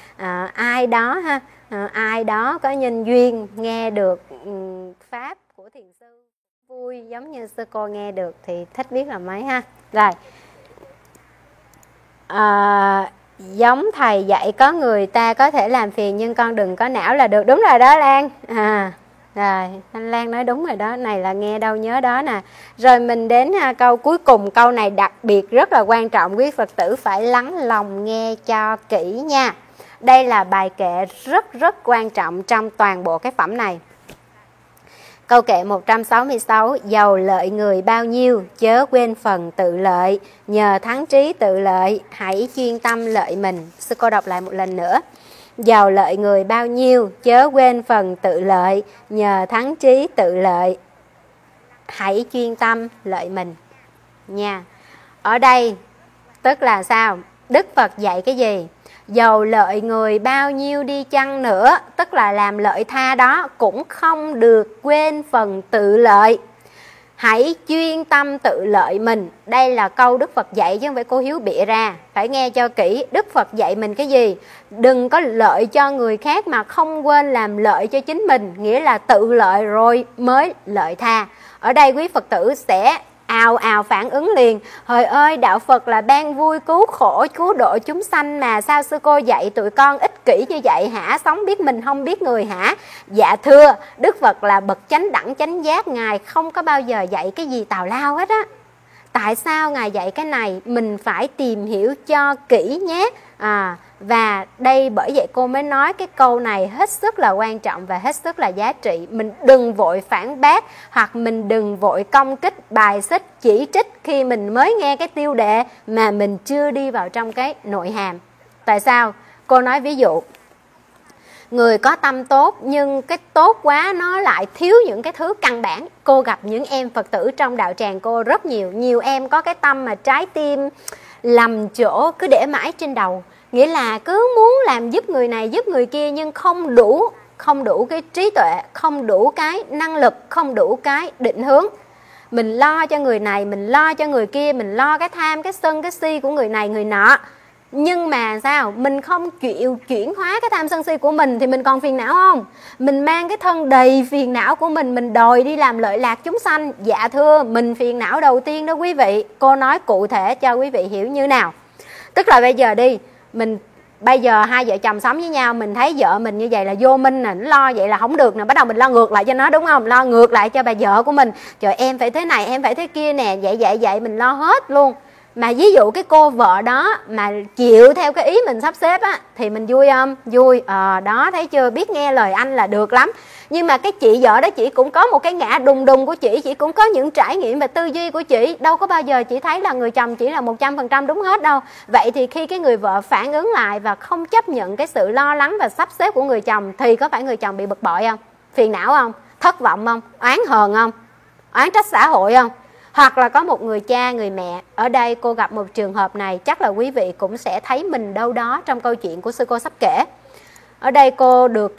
ai đó có nhân duyên nghe được pháp của thiền sư vui giống như sư cô nghe được thì thích biết là mấy ha. Rồi, giống thầy dạy có người ta có thể làm phiền nhưng con đừng có não là được. Đúng rồi đó Lan. Rồi, anh Lan nói đúng rồi đó, này là nghe đâu nhớ đó nè. Rồi mình đến câu cuối cùng, câu này đặc biệt rất là quan trọng, quý Phật tử phải lắng lòng nghe cho kỹ nha. Đây là bài kệ rất quan trọng trong toàn bộ cái phẩm này. Câu kệ 166, giàu lợi người bao nhiêu, chớ quên phần tự lợi, nhờ thắng trí tự lợi, hãy chuyên tâm lợi mình. Sư cô đọc lại một lần nữa. Giàu lợi người bao nhiêu, chớ quên phần tự lợi, nhờ thắng trí tự lợi, hãy chuyên tâm lợi mình nha. Ở đây tức là sao? Đức Phật dạy cái gì? Giàu lợi người bao nhiêu đi chăng nữa, tức là làm lợi tha đó cũng không được quên phần tự lợi, hãy chuyên tâm tự lợi mình. Đây là câu Đức Phật dạy chứ không phải cô Hiếu bịa ra. Phải nghe cho kỹ. Đức Phật dạy mình cái gì? Đừng có lợi cho người khác mà không quên làm lợi cho chính mình. Nghĩa là tự lợi rồi mới lợi tha. Ở đây quý Phật tử sẽ ào phản ứng liền. Hời ơi, đạo Phật là ban vui cứu khổ, cứu độ chúng sanh mà, sao sư cô dạy tụi con ích kỷ như vậy hả? Sống biết mình không biết người hả? Dạ thưa, Đức Phật là bậc chánh đẳng chánh giác, Ngài không có bao giờ dạy cái gì tào lao hết á. Tại sao Ngài dạy cái này? Mình phải tìm hiểu cho kỹ nhé. Và đây bởi vậy cô mới nói cái câu này hết sức là quan trọng và hết sức là giá trị. Mình đừng vội phản bác hoặc mình đừng vội công kích, bài xích, chỉ trích khi mình mới nghe cái tiêu đề mà mình chưa đi vào trong cái nội hàm. Tại sao? Cô nói ví dụ, người có tâm tốt nhưng cái tốt quá nó lại thiếu những cái thứ căn bản. Cô gặp những em Phật tử trong đạo tràng cô rất nhiều. Nhiều em có cái tâm mà trái tim lầm chỗ, cứ để mãi trên đầu. Nghĩa là cứ muốn làm giúp người này giúp người kia nhưng không đủ cái trí tuệ, không đủ cái năng lực, không đủ cái định hướng. Mình lo cho người này, mình lo cho người kia, mình lo cái tham, cái sân, cái si của người này, người nọ. Nhưng mà sao? Mình không chịu chuyển hóa cái tham sân si của mình thì mình còn phiền não không? Mình mang cái thân đầy phiền não của mình đòi đi làm lợi lạc chúng sanh. Dạ thưa, mình phiền não đầu tiên đó quý vị. Cô nói cụ thể cho quý vị hiểu như nào. Tức là bây giờ đi, bây giờ hai vợ chồng sống với nhau, mình thấy vợ mình như vậy là vô minh nè, nó lo vậy là không được nè, bắt đầu mình lo ngược lại cho nó, đúng không? Lo ngược lại cho bà vợ của mình. Trời, em phải thế này, em phải thế kia nè, vậy mình lo hết luôn. Mà ví dụ cái cô vợ đó mà chịu theo cái ý mình sắp xếp á thì mình vui không? Vui. Đó, thấy chưa, biết nghe lời anh là được lắm. Nhưng mà cái chị vợ đó, chị cũng có một cái ngã đùng đùng của chị cũng có những trải nghiệm và tư duy của chị. Đâu có bao giờ chị thấy là người chồng chỉ là 100% đúng hết đâu. Vậy thì khi cái người vợ phản ứng lại và không chấp nhận cái sự lo lắng và sắp xếp của người chồng thì có phải người chồng bị bực bội không? Phiền não không? Thất vọng không? Oán hờn không? Oán trách xã hội không? Hoặc là có một người cha, người mẹ. Ở đây cô gặp một trường hợp này, chắc là quý vị cũng sẽ thấy mình đâu đó trong câu chuyện của sư cô sắp kể. Ở đây cô được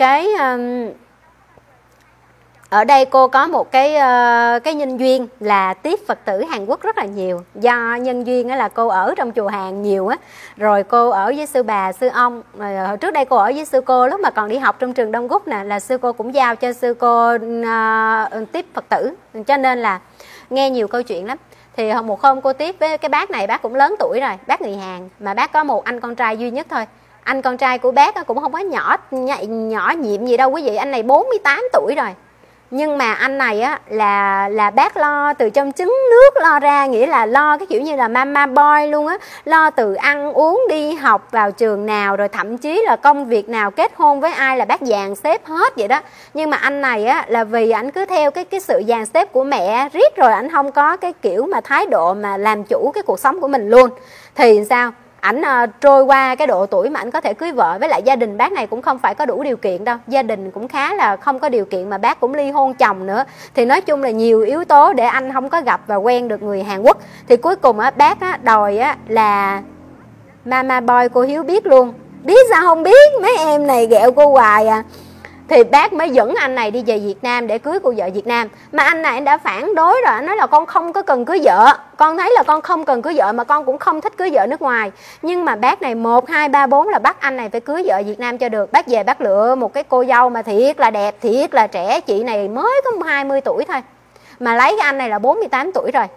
ở đây cô có một cái nhân duyên là tiếp Phật tử Hàn Quốc rất là nhiều. Do nhân duyên là cô ở trong chùa Hàn nhiều á, rồi cô ở với sư bà, sư ông. Hồi trước đây cô ở với sư cô lúc mà còn đi học trong trường Đông Gúc nè, là sư cô cũng giao cho sư cô tiếp Phật tử, cho nên là nghe nhiều câu chuyện lắm. Thì một hôm cô tiếp với cái bác này, bác cũng lớn tuổi rồi, bác người Hàn, mà bác có một anh con trai duy nhất thôi. Anh con trai của bác cũng không có nhỏ nhiệm gì đâu quý vị, anh này 48 tuổi rồi. Nhưng mà anh này á là bác lo từ trong trứng nước lo ra, nghĩa là lo cái kiểu như là mama boy luôn á, lo từ ăn uống, đi học, vào trường nào, rồi thậm chí là công việc nào, kết hôn với ai là bác dàn xếp hết vậy đó. Nhưng mà anh này á là vì anh cứ theo cái sự dàn xếp của mẹ riết, rồi anh không có cái kiểu mà thái độ mà làm chủ cái cuộc sống của mình luôn. Thì sao? Ảnh trôi qua cái độ tuổi mà ảnh có thể cưới vợ. Với lại gia đình bác này cũng không phải có đủ điều kiện đâu, gia đình cũng khá là không có điều kiện, mà bác cũng ly hôn chồng nữa. Thì nói chung là nhiều yếu tố để anh không có gặp và quen được người Hàn Quốc. Thì cuối cùng bác đòi là mama boy. Cô Hiếu biết luôn, biết sao không biết, mấy em này ghẹo cô hoài à. Thì bác mới dẫn anh này đi về Việt Nam để cưới cô vợ Việt Nam. Mà anh này đã phản đối rồi, anh nói là con không có cần cưới vợ, con thấy là con không cần cưới vợ, mà con cũng không thích cưới vợ nước ngoài. Nhưng mà bác này 1, 2, 3, 4 là bắt anh này phải cưới vợ Việt Nam cho được. Bác về bác lựa một cái cô dâu mà thiệt là đẹp, thiệt là trẻ. Chị này mới có 20 tuổi thôi, mà lấy cái anh này là 48 tuổi rồi.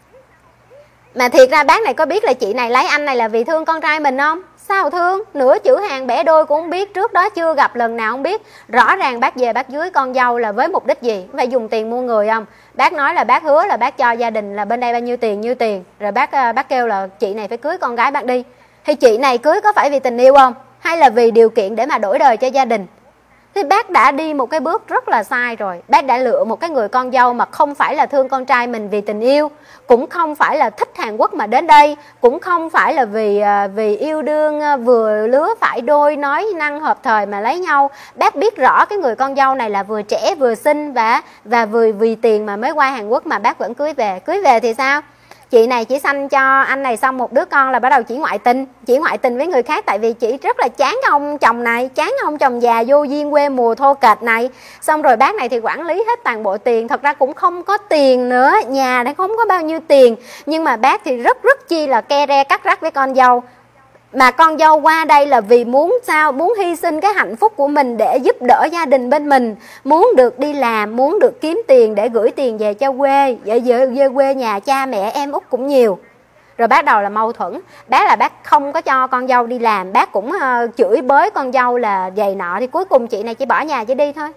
Mà thiệt ra bác này có biết là chị này lấy anh này là vì thương con trai mình không? Sao thương, nửa chữ Hàn bẻ đôi cũng không biết, trước đó chưa gặp lần nào không biết. Rõ ràng bác về bác cưới con dâu là với mục đích gì? Phải dùng tiền mua người không? Bác nói là bác hứa là bác cho gia đình là bên đây bao nhiêu tiền. Rồi bác kêu là chị này phải cưới con gái bác đi. Thì chị này cưới có phải vì tình yêu không? Hay là vì điều kiện để mà đổi đời cho gia đình? Thì bác đã đi một cái bước rất là sai rồi. Bác đã lựa một cái người con dâu mà không phải là thương con trai mình vì tình yêu, cũng không phải là thích Hàn Quốc mà đến đây, cũng không phải là vì yêu đương vừa lứa phải đôi, nói năng hợp thời mà lấy nhau. Bác biết rõ cái người con dâu này là vừa trẻ vừa xinh và vừa vì tiền mà mới qua Hàn Quốc mà bác vẫn cưới về. Cưới về thì sao? Chị này chỉ sanh cho anh này xong một đứa con là bắt đầu chỉ ngoại tình với người khác. Tại vì chị rất là chán cái ông chồng này, chán cái ông chồng già vô duyên quê mùa thô kệch này. Xong rồi bác này thì quản lý hết toàn bộ tiền, thật ra cũng không có tiền nữa, nhà này không có bao nhiêu tiền. Nhưng mà bác thì rất chi là ke re cắt rắt với con dâu. Mà con dâu qua đây là vì muốn sao? Muốn hy sinh cái hạnh phúc của mình để giúp đỡ gia đình bên mình, muốn được đi làm, muốn được kiếm tiền để gửi tiền về cho quê, về quê nhà cha mẹ em út cũng nhiều. Rồi bắt đầu là mâu thuẫn. Bác không có cho con dâu đi làm, bác cũng chửi bới con dâu là vậy nọ. Thì cuối cùng chị này chỉ bỏ nhà chỉ đi thôi.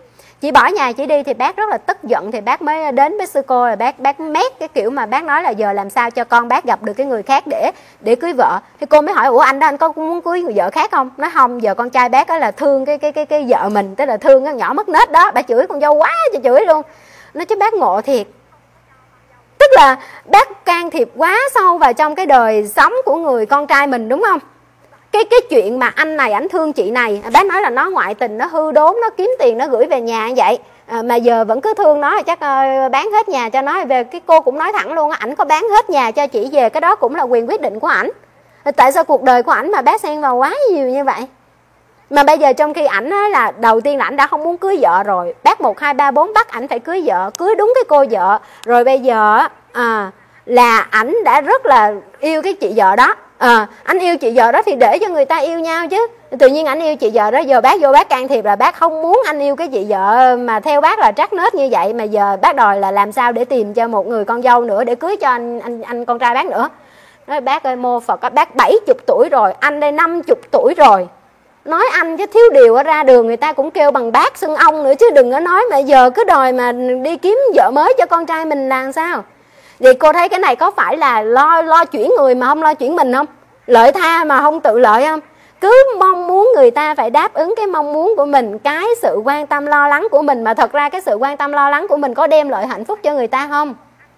Chị bỏ nhà chị đi thì bác rất là tức giận, thì bác mới đến với sư cô, là bác mét cái kiểu mà bác nói là giờ làm sao cho con bác gặp được cái người khác để cưới vợ. Thì cô mới hỏi ủa anh đó, anh có muốn cưới người vợ khác không? Nói không, giờ con trai bác đó là thương cái vợ mình, tức là thương cái nhỏ mất nết đó. Bà chửi con dâu quá trời chửi luôn. Nói chứ bác ngộ thiệt, tức là bác can thiệp quá sâu vào trong cái đời sống của người con trai mình, đúng không? Cái chuyện mà anh này ảnh thương chị này, bác nói là nó ngoại tình, nó hư đốn, nó kiếm tiền nó gửi về nhà như vậy, mà giờ vẫn cứ thương nó, chắc bán hết nhà cho nó về. Cái cô cũng nói thẳng luôn, ảnh có bán hết nhà cho chị về, cái đó cũng là quyền quyết định của ảnh. Tại sao cuộc đời của ảnh mà bác xen vào quá nhiều như vậy? Mà bây giờ trong khi ảnh là đầu tiên là ảnh đã không muốn cưới vợ rồi, bác 1, 2, 3, 4 bắt ảnh phải cưới vợ, cưới đúng cái cô vợ. Rồi bây giờ là ảnh đã rất là yêu cái chị vợ đó. Anh yêu chị vợ đó thì để cho người ta yêu nhau chứ. Tự nhiên anh yêu chị vợ đó, giờ bác vô bác can thiệp là bác không muốn anh yêu cái chị vợ mà theo bác là trắc nết như vậy, mà giờ bác đòi là làm sao để tìm cho một người con dâu nữa để cưới cho anh con trai bác nữa. Nói bác ơi mô Phật, bác 70 tuổi rồi, anh đây 50 tuổi rồi. Nói anh chứ thiếu điều, ở ra đường người ta cũng kêu bằng bác xưng ông nữa chứ đừng có nói mà giờ cứ đòi mà đi kiếm vợ mới cho con trai mình là sao? Vậy cô thấy cái này có phải là lo chuyển người mà không lo chuyển mình không? Lợi tha mà không tự lợi không? Cứ mong muốn người ta phải đáp ứng cái mong muốn của mình, cái sự quan tâm lo lắng của mình, mà thật ra cái sự quan tâm lo lắng của mình có đem lại hạnh phúc cho người ta không?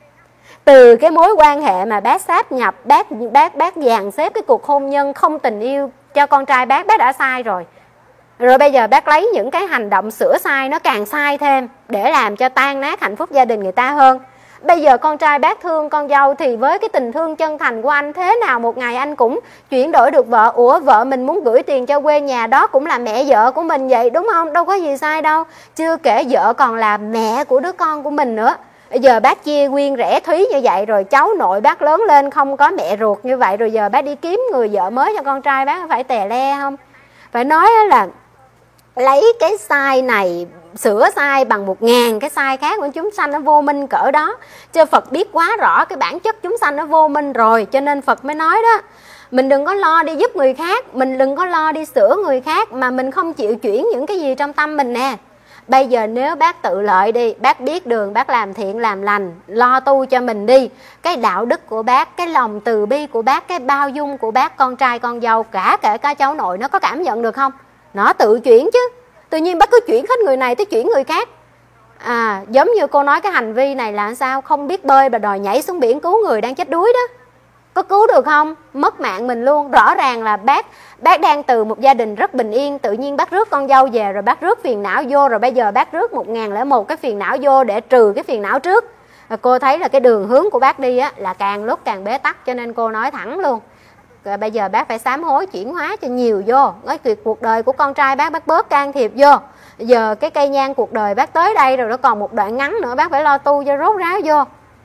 Từ cái mối quan hệ mà bác sáp nhập, bác dàn xếp cái cuộc hôn nhân không tình yêu cho con trai bác đã sai rồi. Rồi bây giờ bác lấy những cái hành động sửa sai nó càng sai thêm để làm cho tan nát hạnh phúc gia đình người ta hơn. Bây giờ con trai bác thương con dâu thì với cái tình thương chân thành của anh, thế nào một ngày anh cũng chuyển đổi được vợ. Ủa vợ mình muốn gửi tiền cho quê nhà, đó cũng là mẹ vợ của mình vậy, đúng không? Đâu có gì sai đâu. Chưa kể vợ còn là mẹ của đứa con của mình nữa. Bây giờ bác chia nguyên rẽ thúy như vậy, rồi cháu nội bác lớn lên không có mẹ ruột như vậy, rồi giờ bác đi kiếm người vợ mới cho con trai bác, phải tè le không? Phải nói là lấy cái sai này sửa sai bằng 1000 cái sai khác của chúng sanh nó vô minh cỡ đó. Chứ Phật biết quá rõ cái bản chất chúng sanh nó vô minh rồi, cho nên Phật mới nói đó, mình đừng có lo đi giúp người khác, mình đừng có lo đi sửa người khác mà mình không chịu chuyển những cái gì trong tâm mình nè. Bây giờ nếu bác tự lợi đi, bác biết đường, bác làm thiện làm lành, lo tu cho mình đi. Cái đạo đức của bác, cái lòng từ bi của bác, cái bao dung của bác, con trai con dâu, cả kể cả cháu nội nó có cảm nhận được không? Nó tự chuyển chứ. Tự nhiên bác cứ chuyển hết người này tới chuyển người khác. Giống như cô nói cái hành vi này là sao? Không biết bơi mà đòi nhảy xuống biển cứu người đang chết đuối đó. Có cứu được không? Mất mạng mình luôn. Rõ ràng là bác đang từ một gia đình rất bình yên, tự nhiên bác rước con dâu về rồi bác rước phiền não vô, rồi bây giờ bác rước 1001 cái phiền não vô để trừ cái phiền não trước. Rồi cô thấy là cái đường hướng của bác đi á là càng lúc càng bế tắc, cho nên cô nói thẳng luôn. Rồi bây giờ bác phải sám hối chuyển hóa cho nhiều vô. Nói tuyệt cuộc đời của con trai bác bớt can thiệp vô. Giờ cái cây nhang cuộc đời bác tới đây rồi, nó còn một đoạn ngắn nữa, bác phải lo tu cho rốt ráo vô.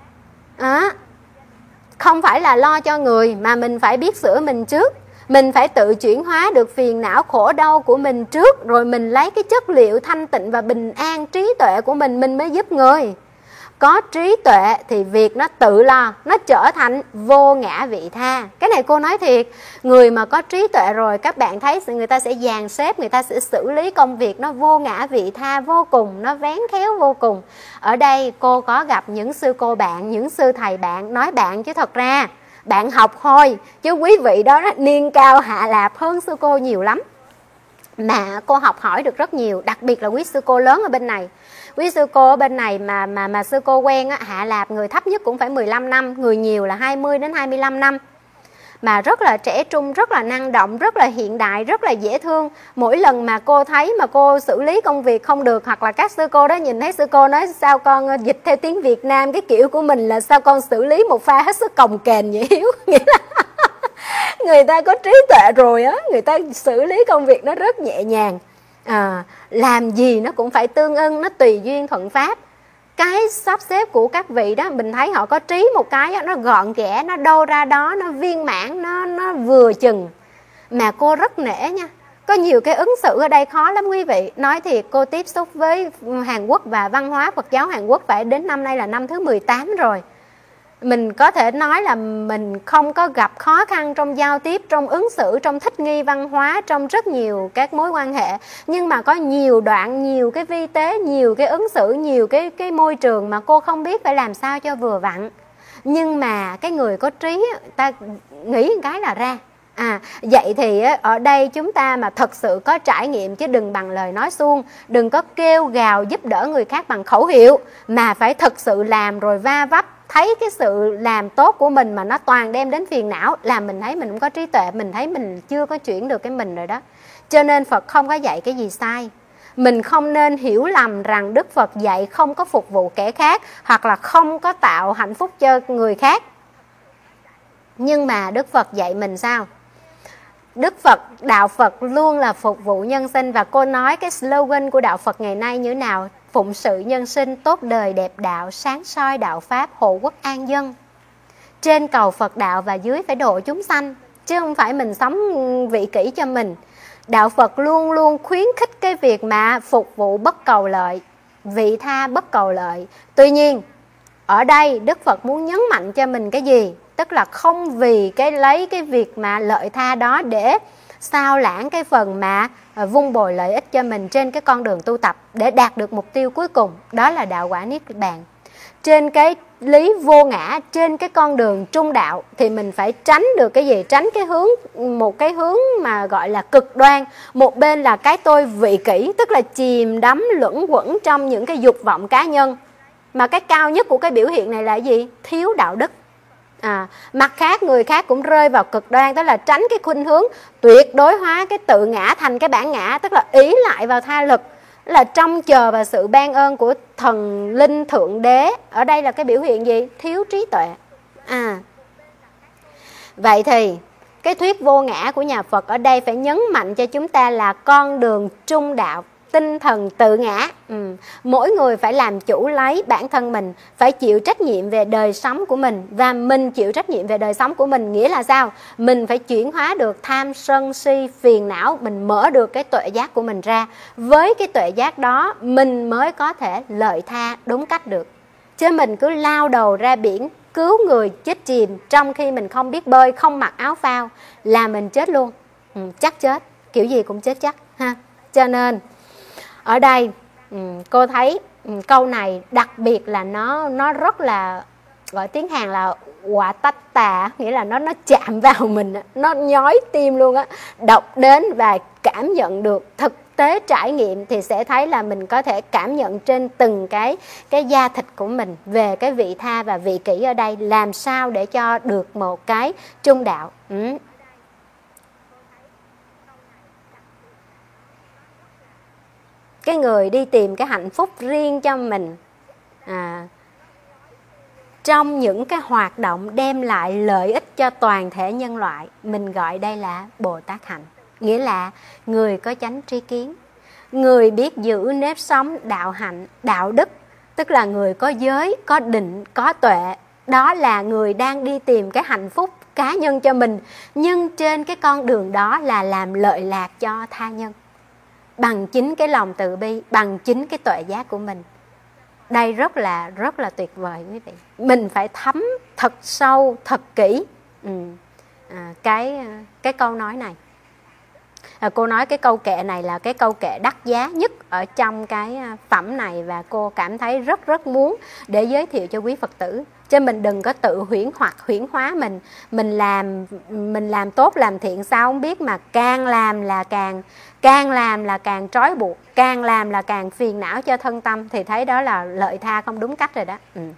Không phải là lo cho người mà mình phải biết sửa mình trước. Mình phải tự chuyển hóa được phiền não khổ đau của mình trước, rồi mình lấy cái chất liệu thanh tịnh và bình an trí tuệ của mình mới giúp người. Có trí tuệ thì việc nó tự lo, nó trở thành vô ngã vị tha. Cái này cô nói thiệt, người mà có trí tuệ rồi các bạn thấy người ta sẽ dàn xếp, người ta sẽ xử lý công việc nó vô ngã vị tha vô cùng, nó vén khéo vô cùng. Ở đây cô có gặp những sư cô bạn, những sư thầy bạn, nói bạn chứ thật ra bạn học thôi, chứ quý vị đó niên cao hạ lạp hơn sư cô nhiều lắm. Mà cô học hỏi được rất nhiều, đặc biệt là quý sư cô lớn ở bên này. Quý sư cô ở bên này mà sư cô quen á, hạ lạp người thấp nhất cũng phải 15 năm, người nhiều là 20 đến 25 năm. Mà rất là trẻ trung, rất là năng động, rất là hiện đại, rất là dễ thương. Mỗi lần mà cô thấy mà cô xử lý công việc không được, hoặc là các sư cô đó nhìn thấy sư cô nói sao con dịch theo tiếng Việt Nam, cái kiểu của mình là sao con xử lý một pha hết sức cồng kềnh vậy Hiếu. Nghĩa là người ta có trí tuệ rồi á, người ta xử lý công việc nó rất nhẹ nhàng. Làm gì nó cũng phải tương ưng, nó tùy duyên thuận pháp. Cái sắp xếp của các vị đó mình thấy họ có trí một cái đó, nó gọn ghẽ, nó đâu ra đó, nó viên mãn, nó vừa chừng. Mà cô rất nể nha. Có nhiều cái ứng xử ở đây khó lắm quý vị. Nói thiệt, cô tiếp xúc với Hàn Quốc và văn hóa Phật giáo Hàn Quốc phải đến năm nay là năm thứ 18 rồi. Mình có thể nói là mình không có gặp khó khăn trong giao tiếp, trong ứng xử, trong thích nghi văn hóa, trong rất nhiều các mối quan hệ. Nhưng mà có nhiều đoạn, nhiều cái vi tế, nhiều cái ứng xử, nhiều cái môi trường mà cô không biết phải làm sao cho vừa vặn. Nhưng mà cái người có trí, ta nghĩ một cái là ra. Vậy thì ở đây chúng ta mà thật sự có trải nghiệm, chứ đừng bằng lời nói suông, đừng có kêu gào giúp đỡ người khác bằng khẩu hiệu, mà phải thực sự làm rồi va vấp, thấy cái sự làm tốt của mình mà nó toàn đem đến phiền não, là mình thấy mình không có trí tuệ, mình thấy mình chưa có chuyển được cái mình rồi đó. Cho nên Phật không có dạy cái gì sai. Mình không nên hiểu lầm rằng Đức Phật dạy không có phục vụ kẻ khác, hoặc là không có tạo hạnh phúc cho người khác. Nhưng mà Đức Phật dạy mình sao? Đức Phật, Đạo Phật luôn là phục vụ nhân sinh. Và cô nói cái slogan của Đạo Phật ngày nay như thế nào? Phụng sự nhân sinh, tốt đời đẹp đạo, sáng soi đạo Pháp, hộ quốc an dân. Trên cầu Phật đạo và dưới phải độ chúng sanh, chứ không phải mình sống vị kỷ cho mình. Đạo Phật luôn luôn khuyến khích cái việc mà phục vụ bất cầu lợi, vị tha bất cầu lợi. Tuy nhiên, ở đây Đức Phật muốn nhấn mạnh cho mình cái gì? Tức là không vì lấy cái việc mà lợi tha đó để sao lãng cái phần mà vun bồi lợi ích cho mình trên cái con đường tu tập để đạt được mục tiêu cuối cùng, đó là đạo quả Niết Bàn. Trên cái lý vô ngã, trên cái con đường trung đạo thì mình phải tránh được cái gì? Tránh cái hướng, một cái hướng mà gọi là cực đoan. Một bên là cái tôi vị kỷ, tức là chìm đắm luẩn quẩn trong những cái dục vọng cá nhân. Mà cái cao nhất của cái biểu hiện này là gì? Thiếu đạo đức. Mặt khác, người khác cũng rơi vào cực đoan, tức là tránh cái khuynh hướng tuyệt đối hóa cái tự ngã thành cái bản ngã, tức là ý lại vào tha lực, là trông chờ vào sự ban ơn của thần linh thượng đế. Ở đây là cái biểu hiện gì? Thiếu trí tuệ. Vậy thì cái thuyết vô ngã của nhà Phật ở đây phải nhấn mạnh cho chúng ta là con đường trung đạo, tinh thần tự ngã. Mỗi người phải làm chủ lấy bản thân mình, phải chịu trách nhiệm về đời sống của mình. Và mình chịu trách nhiệm về đời sống của mình nghĩa là sao? Mình phải chuyển hóa được tham sân si phiền não, mình mở được cái tuệ giác của mình ra. Với cái tuệ giác đó mình mới có thể lợi tha đúng cách được. Chứ mình cứ lao đầu ra biển cứu người chết chìm trong khi mình không biết bơi, không mặc áo phao là mình chết luôn. Chắc chết, kiểu gì cũng chết chắc ha. Cho nên ở đây cô thấy câu này đặc biệt là nó rất là, gọi tiếng Hàn là quả tách tà, nghĩa là nó chạm vào mình, nó nhói tim luôn á. Đọc đến và cảm nhận được thực tế trải nghiệm thì sẽ thấy là mình có thể cảm nhận trên từng cái da thịt của mình về cái vị tha và vị kỷ ở đây, làm sao để cho được một cái trung đạo. Cái người đi tìm cái hạnh phúc riêng cho mình trong những cái hoạt động đem lại lợi ích cho toàn thể nhân loại, mình gọi đây là Bồ Tát hạnh. Nghĩa là người có chánh tri kiến, người biết giữ nếp sống đạo hạnh, đạo đức, tức là người có giới, có định, có tuệ. Đó là người đang đi tìm cái hạnh phúc cá nhân cho mình, nhưng trên cái con đường đó là làm lợi lạc cho tha nhân, bằng chính cái lòng từ bi, bằng chính cái tuệ giác của mình. Đây rất là tuyệt vời quý vị. Mình phải thấm thật sâu, thật kỹ cái câu nói này. Cô nói cái câu kệ này là cái câu kệ đắt giá nhất ở trong cái phẩm này, và cô cảm thấy rất để giới thiệu cho quý Phật tử. Chứ mình đừng có tự huyễn hóa mình làm tốt làm thiện sao không biết, mà càng làm là càng trói buộc, càng làm là càng phiền não cho thân tâm, thì thấy đó là lợi tha không đúng cách rồi đó.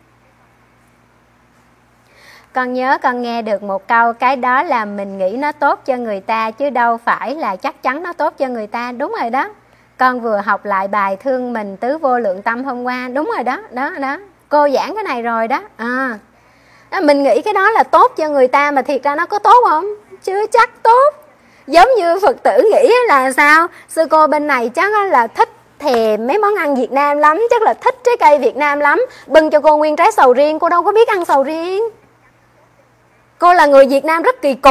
Con nhớ con nghe được một câu, cái đó là mình nghĩ nó tốt cho người ta chứ đâu phải là chắc chắn nó tốt cho người ta. Đúng rồi đó. Con vừa học lại bài Thương Mình Tứ Vô Lượng Tâm hôm qua. Đúng rồi đó. Cô giảng cái này rồi đó. Mình nghĩ cái đó là tốt cho người ta mà thiệt ra nó có tốt không? Chưa chắc tốt. Giống như Phật tử nghĩ là sao? Sư cô bên này chắc là thích thèm mấy món ăn Việt Nam lắm, chắc là thích trái cây Việt Nam lắm, bưng cho cô nguyên trái sầu riêng. Cô đâu có biết ăn sầu riêng. Cô là người Việt Nam rất kỳ cục,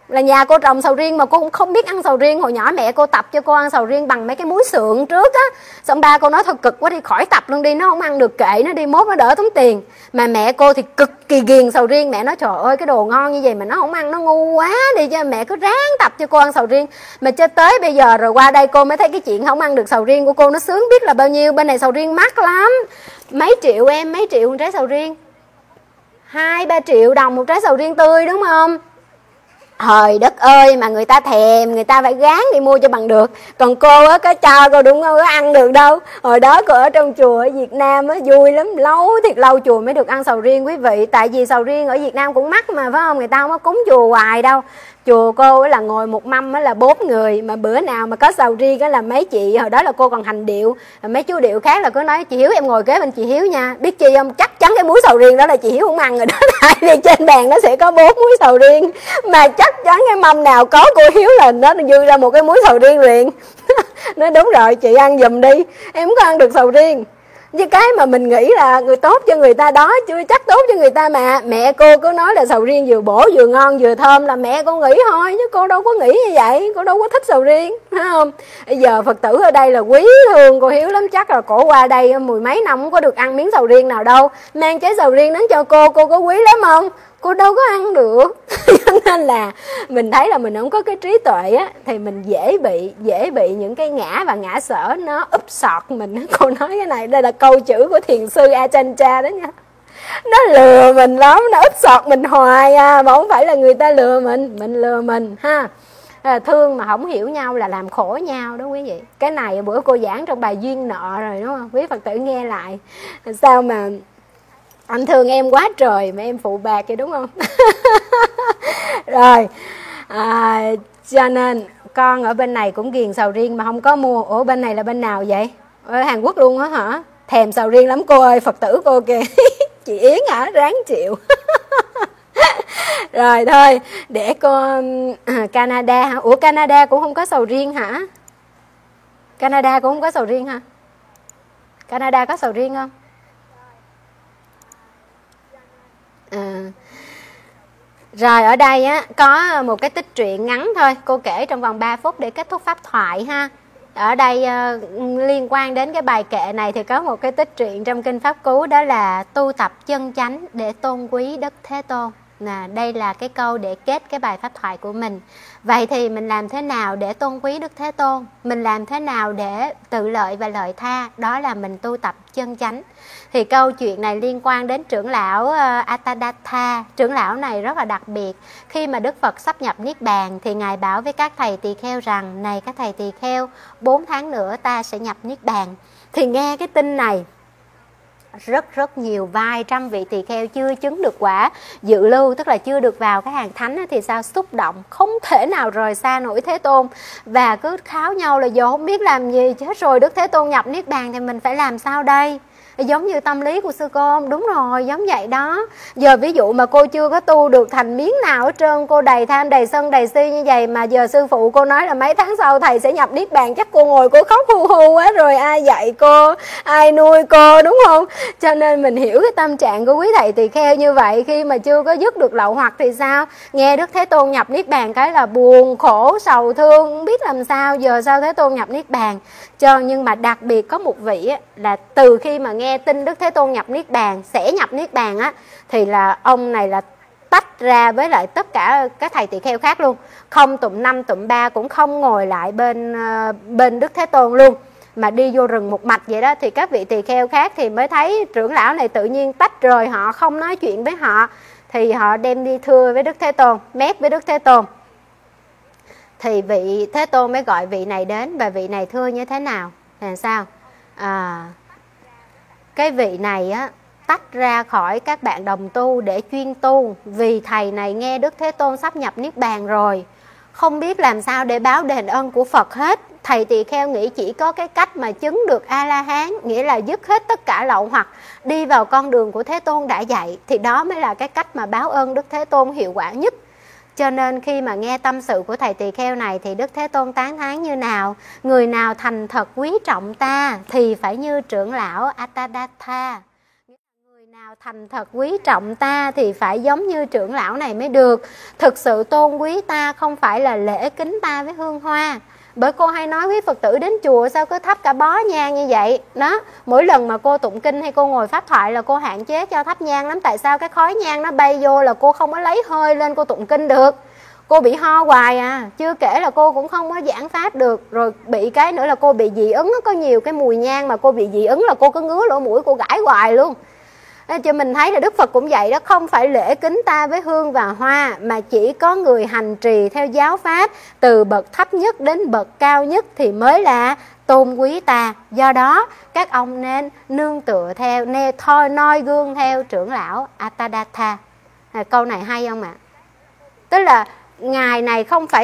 Là nhà cô trồng sầu riêng mà cô cũng không biết ăn sầu riêng. Hồi nhỏ mẹ cô tập cho cô ăn sầu riêng bằng mấy cái muối sượng trước á. Xong ba cô nói thôi cực quá đi, khỏi tập luôn đi, nó không ăn được kệ nó đi, mốt nó đỡ tốn tiền. Mà mẹ cô thì cực kỳ ghiền sầu riêng. Mẹ nói trời ơi cái đồ ngon như vậy mà nó không ăn, nó ngu quá đi, cho mẹ cứ ráng tập cho cô ăn sầu riêng. Mà cho tới bây giờ rồi qua đây cô mới thấy cái chuyện không ăn được sầu riêng của cô nó sướng biết là bao nhiêu. Bên này sầu riêng mắc lắm, mấy triệu em, mấy triệu một trái sầu riêng, 2-3 triệu đồng một trái sầu riêng tươi đúng không? Trời đất ơi, mà người ta thèm, người ta phải gán đi mua cho bằng được. Còn cô á, có cho cô đúng không, có ăn được đâu. Hồi đó cô ở trong chùa ở Việt Nam á, vui lắm, lâu thiệt lâu chùa mới được ăn sầu riêng quý vị. Tại vì sầu riêng ở Việt Nam cũng mắc mà phải không, người ta không có cúng chùa hoài đâu. Chùa cô là ngồi một mâm là 4 người, mà bữa nào mà có sầu riêng là mấy chị, hồi đó là cô còn hành điệu, mấy chú điệu khác là cứ nói chị Hiếu em ngồi kế bên chị Hiếu nha, biết chi không, chắc chắn cái muối sầu riêng đó là chị Hiếu không ăn rồi đó. Tại vì trên bàn nó sẽ có 4 muối sầu riêng, mà chắc chắn cái mâm nào có cô Hiếu là nó dư ra một cái muối sầu riêng liền. Nói đúng rồi chị ăn giùm đi, em không có ăn được sầu riêng. Với cái mà mình nghĩ là người tốt cho người ta đó, chưa chắc tốt cho người ta. Mà mẹ cô cứ nói là sầu riêng vừa bổ vừa ngon vừa thơm là mẹ cô nghĩ thôi, chứ cô đâu có nghĩ như vậy, cô đâu có thích sầu riêng, phải không? Bây giờ Phật tử ở đây là quý thương cô Hiếu lắm, chắc là cổ qua đây 10 mấy năm không có được ăn miếng sầu riêng nào đâu, mang trái sầu riêng đến cho cô có quý lắm không? Cô đâu có ăn được. Cho nên là mình thấy là mình không có cái trí tuệ á, thì mình dễ bị những cái ngã và ngã sở nó úp sọt mình. Cô nói cái này, đây là câu chữ của thiền sư Ajahn Chah đó nha. Nó lừa mình lắm, nó úp sọt mình hoài à, mà không phải là người ta lừa mình lừa mình ha. Thương mà không hiểu nhau là làm khổ nhau đó quý vị. Cái này bữa cô giảng trong bài duyên nợ rồi đúng không? Quý Phật tử nghe lại. Sao mà anh thương em quá trời mà em phụ bạc vậy đúng không? Rồi cho nên con ở bên này cũng ghiền sầu riêng mà không có mua. Ủa bên này là bên nào vậy? Ở Hàn Quốc luôn á hả? Thèm sầu riêng lắm cô ơi, Phật tử cô kìa. Chị Yến hả? Ráng chịu. Rồi thôi để cô Canada hả? Ủa Canada cũng không có sầu riêng hả? Canada cũng không có sầu riêng hả? Canada có sầu riêng không? Rồi ở đây á có một cái tích truyện ngắn thôi, cô kể trong vòng 3 phút để kết thúc pháp thoại ha. Ở đây liên quan đến cái bài kệ này thì có một cái tích truyện trong kinh Pháp Cú, đó là tu tập chân chánh để tôn quý Đức Thế Tôn. Đây là cái câu để kết cái bài pháp thoại của mình. Vậy thì mình làm thế nào để tôn quý Đức Thế Tôn? Mình làm thế nào để tự lợi và lợi tha? Đó là mình tu tập chân chánh. Thì câu chuyện này liên quan đến trưởng lão Atadatta. Trưởng lão này rất là đặc biệt. Khi mà Đức Phật sắp nhập Niết Bàn thì Ngài bảo với các thầy tỳ kheo rằng: này các thầy tỳ kheo, 4 tháng nữa ta sẽ nhập Niết Bàn. Thì nghe cái tin này, rất nhiều, vài trăm vị tỳ kheo chưa chứng được quả dự lưu, tức là chưa được vào cái hàng thánh thì sao, xúc động không thể nào rời xa nổi Thế Tôn, và cứ kháo nhau là giờ không biết làm gì, chết rồi Đức Thế Tôn nhập Niết Bàn thì mình phải làm sao đây? Giống như tâm lý của sư cô không? Đúng rồi, giống vậy đó. Giờ ví dụ mà cô chưa có tu được thành miếng nào hết trơn, cô đầy tham, đầy sân, đầy si như vậy, mà giờ sư phụ cô nói là mấy tháng sau thầy sẽ nhập Niết Bàn, chắc cô ngồi cô khóc hu hu quá rồi, ai dạy cô, ai nuôi cô, đúng không? Cho nên mình hiểu cái tâm trạng của quý thầy tỳ kheo như vậy. Khi mà chưa có dứt được lậu hoặc thì sao? Nghe Đức Thế Tôn nhập Niết Bàn cái là buồn, khổ, sầu thương, không biết làm sao, giờ sao Thế Tôn nhập Niết Bàn. Nhưng mà đặc biệt có một vị là từ khi mà nghe tin Đức Thế Tôn nhập Niết Bàn, sẽ nhập Niết Bàn á, thì là ông này là tách ra với lại tất cả các thầy tỳ kheo khác luôn, không tụm 5 tụm 3, cũng không ngồi lại bên Đức Thế Tôn luôn, mà đi vô rừng một mạch vậy đó. Thì các vị tỳ kheo khác thì mới thấy trưởng lão này tự nhiên tách rời họ, không nói chuyện với họ, thì họ đem đi thưa với Đức Thế Tôn, mét với Đức Thế Tôn. Thì vị Thế Tôn mới gọi vị này đến, và vị này thưa như thế nào? Là sao? Cái vị này á tách ra khỏi các bạn đồng tu để chuyên tu, vì thầy này nghe Đức Thế Tôn sắp nhập Niết Bàn rồi, không biết làm sao để báo đền ơn của Phật hết. Thầy tỳ kheo nghĩ chỉ có cái cách mà chứng được A-la-hán, nghĩa là dứt hết tất cả lậu hoặc, đi vào con đường của Thế Tôn đã dạy, thì đó mới là cái cách mà báo ơn Đức Thế Tôn hiệu quả nhất. Cho nên khi mà nghe tâm sự của thầy tỳ kheo này thì Đức Thế Tôn tán thán như nào? Người nào thành thật quý trọng ta thì phải như trưởng lão Atadatta. nào thành thật quý trọng ta thì phải giống như trưởng lão này mới được. Thực sự tôn quý ta không phải là lễ kính ta với hương hoa. Bởi cô hay nói quý Phật tử đến chùa sao cứ thắp cả bó nhang như vậy đó. Mỗi lần mà cô tụng kinh hay cô ngồi pháp thoại là cô hạn chế cho thắp nhang lắm. Tại sao? Cái khói nhang nó bay vô là cô không có lấy hơi lên cô tụng kinh được. Cô bị ho hoài à. Chưa kể là cô cũng không có giảng pháp được. Rồi bị cái nữa là cô bị dị ứng. Có nhiều cái mùi nhang mà cô bị dị ứng là cô cứ ngứa lỗ mũi, cô gãi hoài luôn. Cho mình thấy là Đức Phật cũng vậy đó. Không phải lễ kính ta với hương và hoa, mà chỉ có người hành trì theo giáo pháp từ bậc thấp nhất đến bậc cao nhất thì mới là tôn quý ta. Do đó các ông nên nương tựa theo, noi gương theo trưởng lão Attadatta. Câu này hay không ạ? Tức là ngài này không phải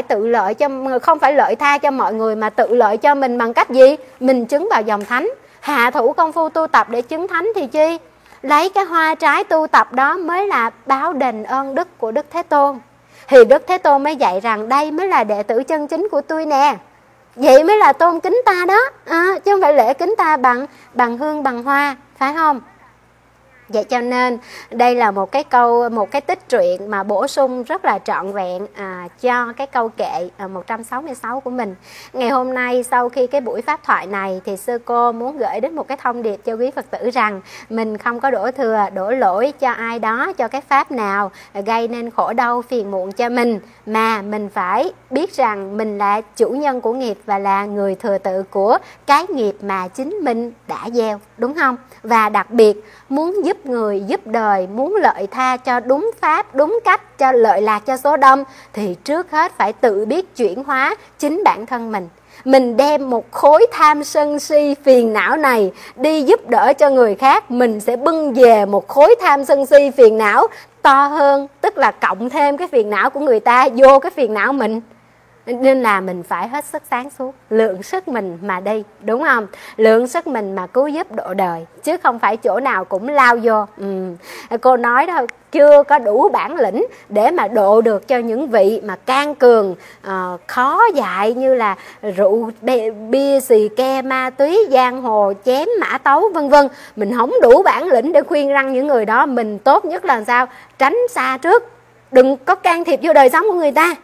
không phải lợi tha cho mọi người, mà tự lợi cho mình bằng cách gì? Mình chứng vào dòng thánh, hạ thủ công phu tu tập để chứng thánh thì chi? Lấy cái hoa trái tu tập đó mới là báo đền ơn đức của Đức Thế Tôn. Thì Đức Thế Tôn mới dạy rằng đây mới là đệ tử chân chính của tôi nè. Vậy mới là tôn kính ta đó, chứ không phải lễ kính ta bằng hương bằng hoa, phải không? Vậy cho nên đây là một cái tích truyện mà bổ sung rất là trọn vẹn cho cái câu kệ 166 của mình. Ngày hôm nay sau khi cái buổi pháp thoại này thì sư cô muốn gửi đến một cái thông điệp cho quý Phật tử rằng mình không có đổ thừa, đổ lỗi cho ai đó, cho cái pháp nào gây nên khổ đau phiền muộn cho mình, mà mình phải biết rằng mình là chủ nhân của nghiệp và là người thừa tự của cái nghiệp mà chính mình đã gieo, đúng không? Và đặc biệt muốn giúp người, giúp đời, muốn lợi tha cho đúng pháp, đúng cách, cho lợi lạc cho số đông thì trước hết phải tự biết chuyển hóa chính bản thân mình. Mình đem một khối tham sân si phiền não này đi giúp đỡ cho người khác, mình sẽ bưng về một khối tham sân si phiền não to hơn, tức là cộng thêm cái phiền não của người ta vô cái phiền não mình. Nên là mình phải hết sức sáng suốt, lượng sức mình mà đi, đúng không? Lượng sức mình mà cứu giúp độ đời, chứ không phải chỗ nào cũng lao vô. Cô nói đó, chưa có đủ bản lĩnh để mà độ được cho những vị mà can cường, khó dại như là rượu, bia, xì ke, ma túy, giang hồ, chém, mã tấu vân vân. Mình không đủ bản lĩnh để khuyên răn những người đó. Mình tốt nhất là sao? Tránh xa trước, đừng có can thiệp vô đời sống của người ta.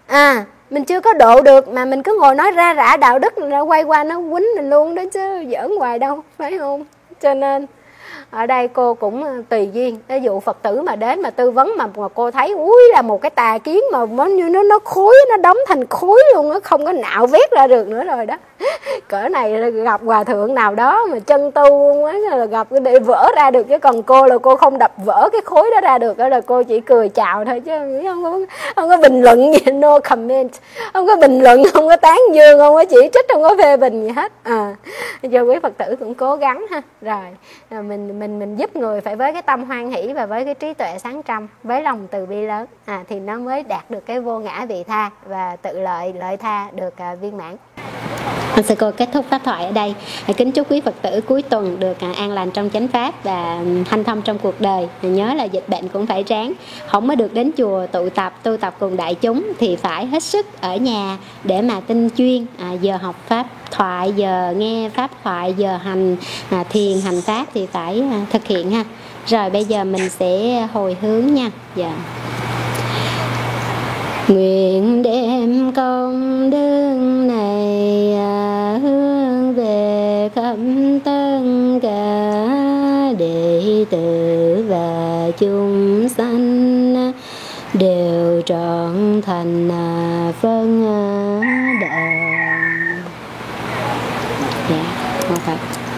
Mình chưa có độ được mà mình cứ ngồi nói ra rã đạo đức, nó quay qua nó quýnh mình luôn đó chứ, giỡn hoài đâu, phải không? Cho nên ở đây cô cũng tùy duyên. Ví dụ Phật tử mà đến mà tư vấn mà cô thấy là một cái tà kiến mà như nó khối, nó đóng thành khối luôn, nó không có nạo vét ra được nữa rồi đó. Cỡ này là gặp hòa thượng nào đó mà chân tu là gặp để vỡ ra được, chứ còn cô là cô không đập vỡ cái khối đó ra được, đó là cô chỉ cười chào thôi chứ không có bình luận gì, no comment, không có bình luận, không có tán dương, không có chỉ trích, không có phê bình gì hết. Cho quý Phật tử cũng cố gắng ha. Rồi mình giúp người phải với cái tâm hoan hỷ và với cái trí tuệ sáng trong, với lòng từ bi lớn, thì nó mới đạt được cái vô ngã vị tha và tự lợi tha được viên mãn. Sư cô kết thúc pháp thoại ở đây. Kính chúc quý Phật tử cuối tuần được an lành trong chánh pháp và hanh thông trong cuộc đời. Nhớ là dịch bệnh cũng phải ráng, không mới được đến chùa tu tập cùng đại chúng thì phải hết sức ở nhà để mà tinh chuyên. Giờ học pháp thoại, giờ nghe pháp thoại, giờ hành thiền hành pháp thì phải thực hiện ha. Rồi bây giờ mình sẽ hồi hướng nha. Dạ. Nguyện đem công đức này hướng về khắp tất cả đệ tử và chúng sanh đều trọn thành phân đạo. Dạ,